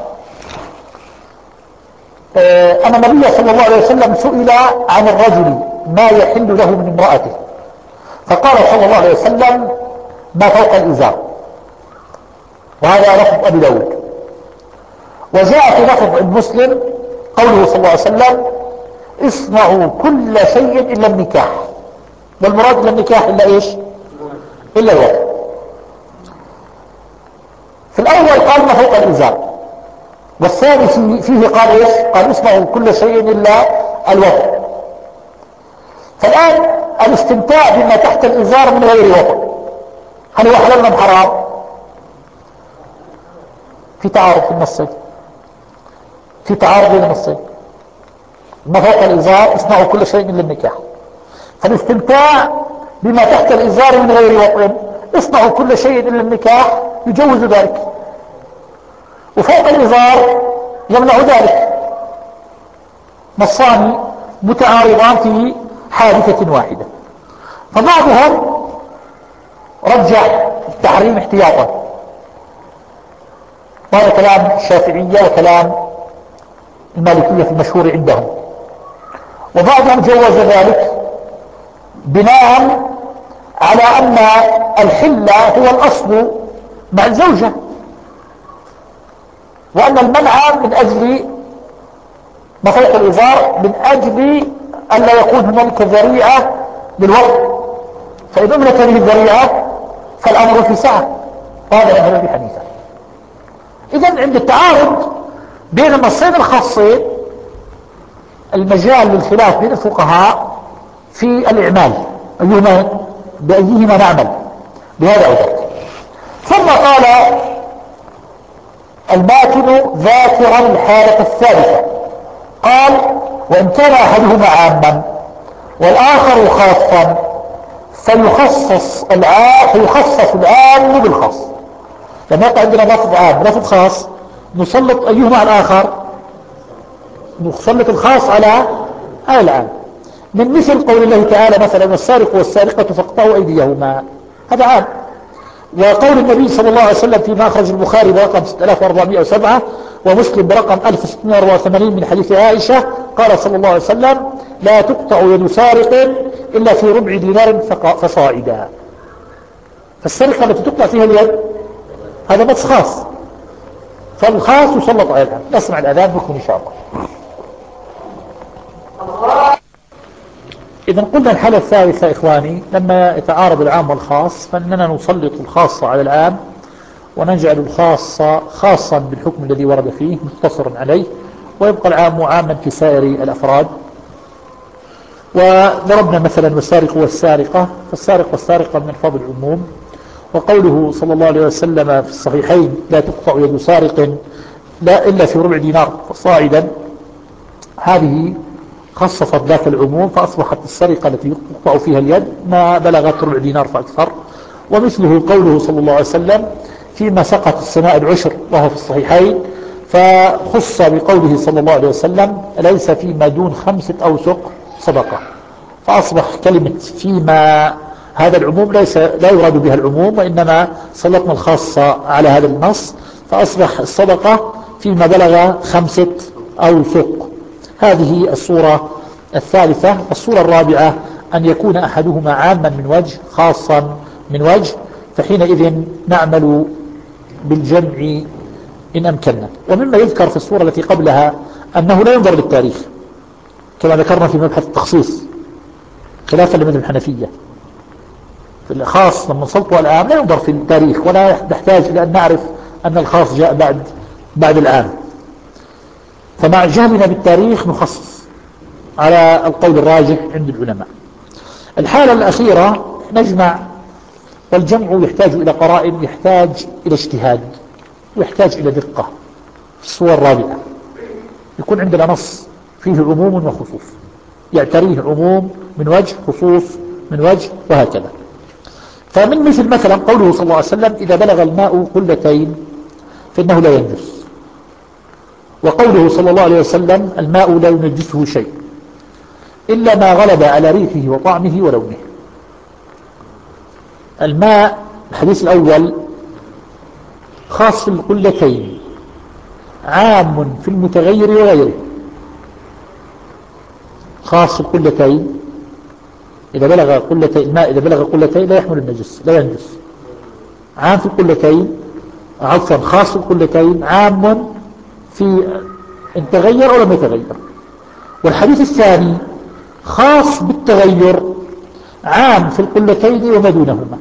أن النبي صلى الله عليه وسلم سئل عن الرجل ما يحل له من امرأته فقال صلى الله عليه وسلم ما فوق الإزار، وهذا لفظ أبي داود. وجاء في لفظ المسلم قوله صلى الله عليه وسلم اصنعوا كل شيء إلا النكاح، والمراد إلا النكاح إلا إيش؟ إلا الوقت. في الأول قال ما فوق الإزار، والثاني فيه قال إيش؟ قال اصنعوا كل شيء إلا الوقت. فالآن الاستمتاع بما تحت الإزار من غير وقت هل هو حلال أم حرام؟ في تعارض في النصين، في تعارض بين النصين. ما فوق الإزار اصنعوا كل شيء إلا النكاح، فالاستمتاع بما تحت الإزار من غير وقت اصنعوا كل شيء إلا النكاح يجوز ذلك، وفوق الإزار يمنع ذلك. نصان متعارضان في حادثة واحدة. فبعضهم رجح التحريم احتياطا، وهذا كلام الشافعية وكلام المالكية المشهور عندهم، وبعضهم جوز ذلك بناء على أن الحل هو الأصل مع الزوجة، وأن المنع من أجل مصالح الإزار، من أجل أن لا يكون هنالك ذريعة للوقت، فإذا أمنت هذه الذريعة فالأمر في سعة. هذا مذهب أبي حنيفة. إذن عند التعارض بين النصين الخاصين المجال للخلاف بين الفقهاء في الإعمال، بأيهما نعمل بهذا أو ذاك. ثم قال الماتن ذاكرا الحالة الثالثة، قال وإن كان أحدهما عاما والآخر خاصا فيخصص العام بالخاص. لما يقع عندنا لفظ عام لفظ خاص نسلط أيهما على الآخر، نسلط الخاص على العام. من مثل قول الله تعالى مثلا والسارق والسارقة فاقطعوا أيديهما، هذا عام. وقول النبي صلى الله عليه وسلم فيما أخرج البخاري برقم 6407 ومسلم برقم 1684 من حديث عائشة، قال صلى الله عليه وسلم لا تقطع يد سارق إلا في ربع دينار فصاعدا. فالسرقة التي تقطع فيها اليد هذا نص خاص، فالخاص يسلط على العام. نسمع الأذان بكم إن شاء الله. إذا قلنا الحالة الثالثة إخواني لما يتعارض العام والخاص فإننا نسلط الخاص على العام ونجعل الخاص خاصا بالحكم الذي ورد فيه مقتصرا عليه، ويبقى العام عاما في سائر الأفراد. وضربنا مثلا والسارق والسارقة، فالسارق والسارقة من ألفاظ العموم. وقوله صلى الله عليه وسلم في الصحيحين لا تقطع يد سارق لا إلا في ربع دينار فصاعدا، هذه خصصت ذاك العموم فأصبحت السرقة التي يقطع فيها اليد ما بلغت ربع دينار فأكثر. ومثله قوله صلى الله عليه وسلم فيما سقط السماء العشر وهو في الصحيحين، فخص بقوله صلى الله عليه وسلم ليس فيما دون 5 أوسق صدقة، فأصبح كلمة فيما هذا العموم لا يراد بها العموم، وإنما سلطنا الخاصة على هذا النص، فأصبح الصدقة فيما بلغ 5 أوسق. هذه الصورة الثالثة. الصورة الرابعة أن يكون أحدهما عاما من وجه خاصا من وجه، فحينئذ نعمل بالجمع إن أمكننا. ومما يذكر في الصورة التي قبلها أنه لا ينظر للتاريخ كما ذكرنا في مبحث التخصيص خلافا لمذهب الحنفية. في الخاص لما نسلطه العام لا ينظر في التاريخ، ولا نحتاج إلى أن نعرف أن الخاص جاء بعد العام، فمع جهلنا بالتاريخ نخصص على القول الراجح عند العلماء. الحالة الأخيرة نجمع، والجمع يحتاج إلى قرائن، يحتاج إلى اجتهاد، ويحتاج إلى دقة. في الصورة الرابعة يكون عندنا نص فيه عموم وخصوص، يعتريه عموم من وجه خصوص من وجه وهكذا. فمن مثلا قوله صلى الله عليه وسلم إذا بلغ الماء قلتين فإنه لا ينجس، وقوله صلى الله عليه وسلم الماء لا ينجسه شيء إلا ما غلب على ريحه وطعمه ولونه. الماء الحديث الأول خاص في القلتين، عام في المتغير وغيره. خاص في القلتين، إذا بلغ قلتين الماء إذا بلغ قلتين لا يحمل النجس لا ينجس. عام في القلتين، عفوا خاص في القلتين، عام في إن تغير أو لم يتغير. والحديث الثاني خاص بالتغير، عام في القلتين وما دونهما.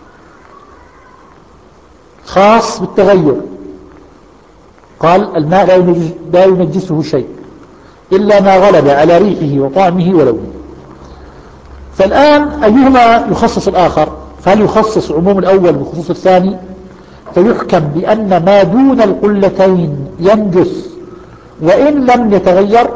خاص بالتغير قال الماء لا ينجسه شيء إلا ما غلب على ريحه وطعمه ولونه. فالآن أيهما يخصص الآخر؟ فهل يخصص عموم الأول بخصوص الثاني؟ فيحكم بأن ما دون القلتين ينجس وإن لم يتغير.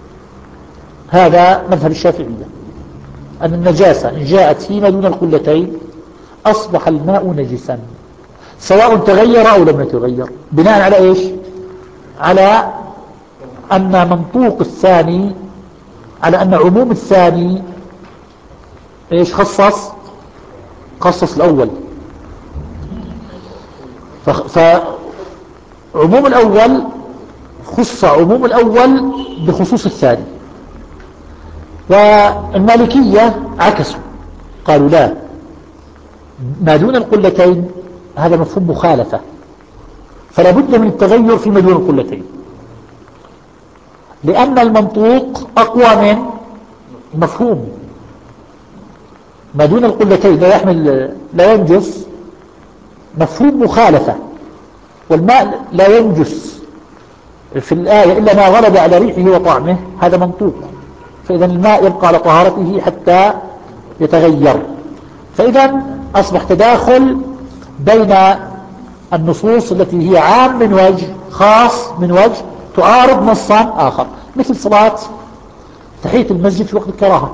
هذا مذهب الشافعية، أن النجاسة إن جاءت فيما دون القلتين أصبح الماء نجسا سواء تغير أو لم يتغير. بناء على إيش؟ على أن منطوق الثاني، على أن عموم الثاني إيش خصص الأول، فعموم الأول خص عموم الأول بخصوص الثاني. والمالكية عكسوا، قالوا لا، ما دون القلتين هذا مفهوم مخالفة، فلا بد من التغير في ما دون القلتين، لأن المنطوق أقوى من المفهوم. ما دون القلتين لا يحمل، لا ينجس، مفهوم مخالفة، والماء لا ينجس في الآية إلا ما غلب على ريحه وطعمه، هذا منطوق، فإذا الماء يبقى على طهارته حتى يتغير. فإذا أصبح تداخل بين النصوص التي هي عام من وجه خاص من وجه تعارض نصا آخر، مثل صلاة تحية المسجد في وقت الكراهة،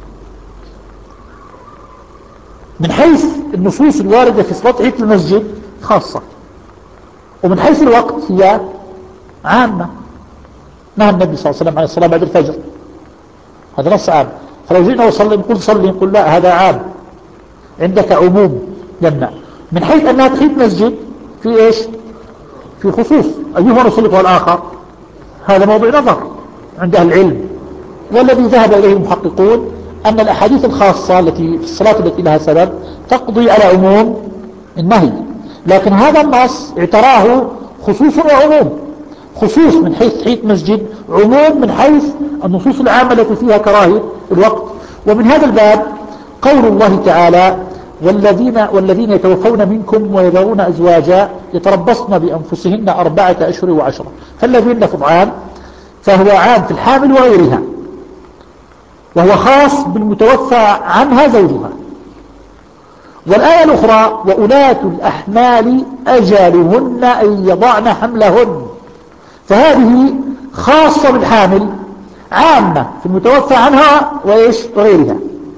من حيث النصوص الواردة في صلاة تحية المسجد خاصة، ومن حيث الوقت هي عامة. نهى النبي صلى الله عليه وسلم عن الصلاة بعد الفجر، هذا نص عام، فلو جئنا وصلي نقول صلي، نقول لا هذا عام، عندك عموم يمنع. من حيث أنها تحية مسجد في إيش؟ في خصوص، أيهما نصلي الآخر، هذا موضوع نظر عند أهل العلم. والذي ذهب إليه المحققون أن الأحاديث الخاصة التي في الصلاة التي لها سبب تقضي على عموم النهي، لكن هذا النص اعتراه خصوص وعموم، خصوص من حيث تحية مسجد، عموم من حيث النصوص العامة التي فيها كراهية الوقت. ومن هذا الباب قول الله تعالى والذين يتوفون منكم ويذرون أزواجا يتربصن بأنفسهن 4 أشهر و10، فالذين لفظ عام، فهو عام في الحامل وغيرها، وهو خاص بالمتوفى عنها زوجها. والآية الأخرى وأولاة الأحمال أجلهن أن يضعن حملهن، فهذه خاصة بالحامل، عامة في المتوفى عنها وإيش وغيرها،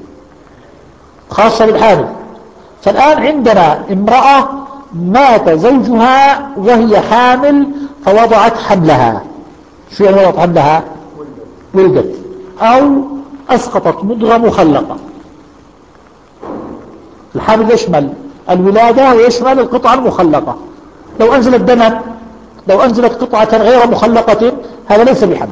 خاصة بالحامل. فالآن عندنا امرأة مات زوجها وهي حامل فوضعت حملها، شو يعني وضعت حملها؟ ولدت أو أسقطت مضغة مخلقة. الحامل يشمل الولادة ويشمل القطعة المخلقة، لو أنزلت دما، لو أنزلت قطعة غير مخلقة هذا ليس بحمل،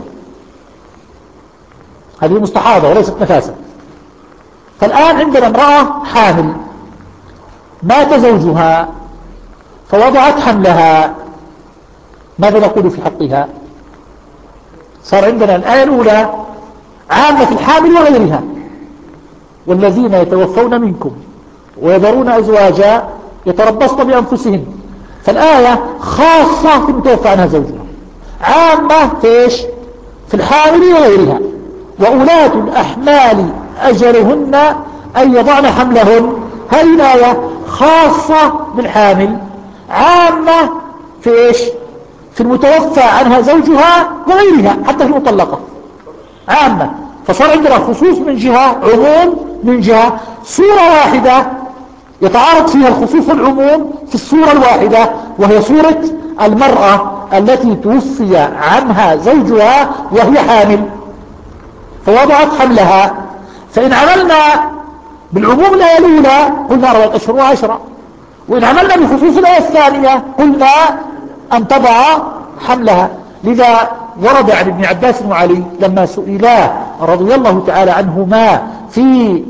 هذه مستحاضة وليست نفاسة. فالآن عندنا امرأة حامل مات زوجها فوضعت حملها، ماذا نقول في حقها؟ صار عندنا الآية الأولى عامة في الحامل وغيرها، والذين يتوفون منكم ويذرون أزواجا يتربصن بأنفسهن، فالآية خاصة في المتوفى عنها زوجها، عامة في إيش؟ في الحامل وغيرها. وأولاة الأحمال أجلهن أن يضعن حملهن، هذه الآية خاصة بالحامل، عامة في إيش؟ في المتوفى عنها زوجها وغيرها، حتى في المطلقة عامة. فصار عندنا خصوص من جهة، عموم من جهة، صورة واحدة يتعارض فيها الخصوص والعموم في الصورة الواحدة، وهي صورة المرأة التي توفي عنها زوجها وهي حامل فوضعت حملها. فإن عملنا بالعموم الآية الأولى قلنا 4 أشهر و10، وإن عملنا بخصوص الآية الثانية قلنا أن تضع حملها. لذا ورد عن ابن عباس وعلي لما سئلا رضي الله تعالى عنهما في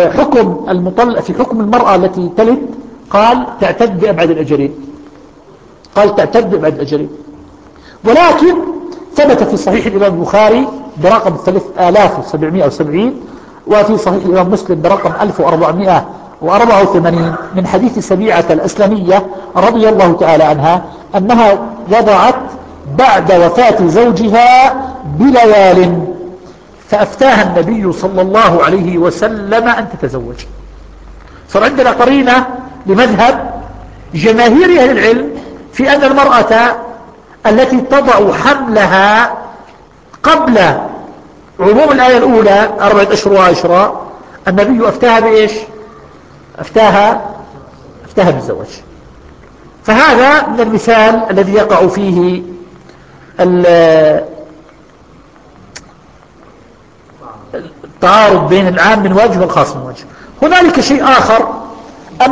حكم المرأة التي تلد، قال تعتد بأبعد الأجلين، قال تعتد بأبعد الأجلين. ولكن ثبت في صحيح الإمام البخاري برقم 3770، وفي صحيح الإمام مسلم برقم 1484 من حديث سبيعة الأسلمية رضي الله تعالى عنها أنها وضعت بعد وفاة زوجها بليال، فأفتاها النبي صلى الله عليه وسلم أن تتزوج. صار عندنا قرينة لمذهب جماهير أهل العلم في أن المرأة التي تضع حملها قبل عموم الآية الأولى 4 أشهر و10، النبي أفتاها بإيش؟ أفتاها بالزواج. فهذا من المثال الذي يقع فيه التعارض بين العام من وجه والخاص من وجه. هنالك شيء آخر، أن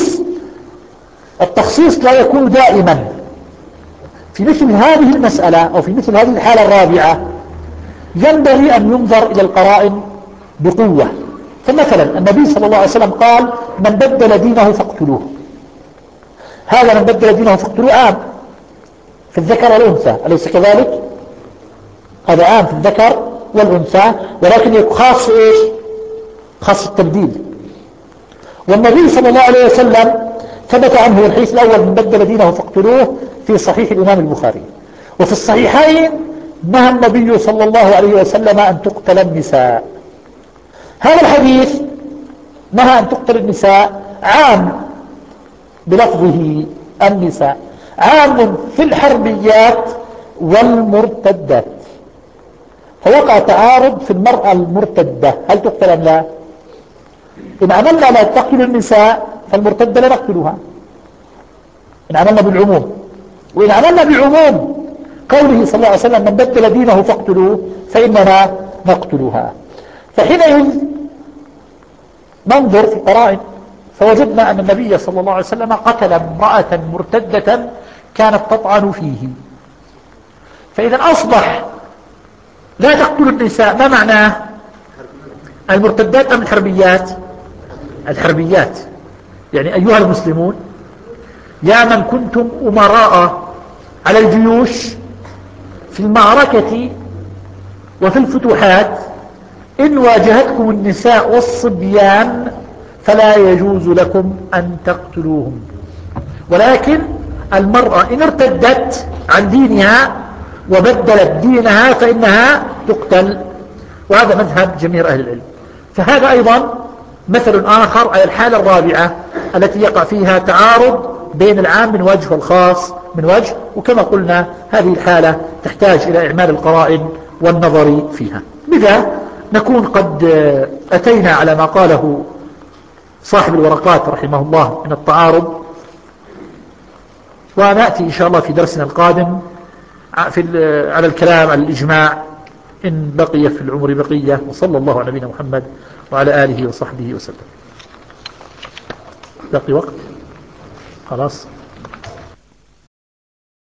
التخصيص لا يكون دائما. في مثل هذه المسألة أو في مثل هذه الحالة الرابعة ينبغي أن ينظر إلى القرائن بقوة، فمثلا النبي صلى الله عليه وسلم قال من بدل دينه فاقتلوه. هذا من بدل دينه فاقتلوه عام في الذكر والأنثى، أليس كذلك؟ هذا عام في الذكر والأنثى، ولكن خاص إيش؟ خاص التبديل. والنبي صلى الله عليه وسلم ثبت عنه الحديث الأول من بدل دينه فاقتلوه في صحيح الإمام البخاري. وفي الصحيحين نهى النبي صلى الله عليه وسلم أن تقتل النساء. هذا الحديث نهى أن تقتل النساء عام بلفظه النساء، عام في الحربيات والمرتدات. فوقع تعارض في المرأة المرتدة، هل تقتل أم لا؟ إن عملنا لا تقتل النساء فالمرتدة لا نقتلها إن عملنا بالعموم. وإن عملنا بعموم قوله صلى الله عليه وسلم من بدل دينه فاقتلوه فإننا نقتلها. فحينئذ ننظر في القرائن فوجدنا أن النبي صلى الله عليه وسلم قتل امرأة مرتدة كانت تطعن فيه. فإذا أصبح لا تقتل النساء، ما معناه؟ المرتدات أم الحربيات؟ الحربيات. يعني أيها المسلمون يا من كنتم أمراء على الجيوش في المعركة وفي الفتوحات، إن واجهتكم النساء والصبيان فلا يجوز لكم أن تقتلوهم، ولكن المرأة إن ارتدت عن دينها وبدلت دينها فإنها تقتل. وهذا مذهب جميع أهل العلم. فهذا أيضا مثل آخر على الحالة الرابعة التي يقع فيها تعارض بين العام من وجه والخاص من وجه. وكما قلنا هذه الحالة تحتاج إلى إعمال القرائن والنظر فيها. بذا نكون قد أتينا على ما قاله صاحب الورقات رحمه الله من التعارض، ونأتي إن شاء الله في درسنا القادم على الكلام على الإجماع إن بقي في العمر بقية. وصلى الله على نبينا محمد وعلى آله وصحبه وسلم. باقي وقت؟ خلاص.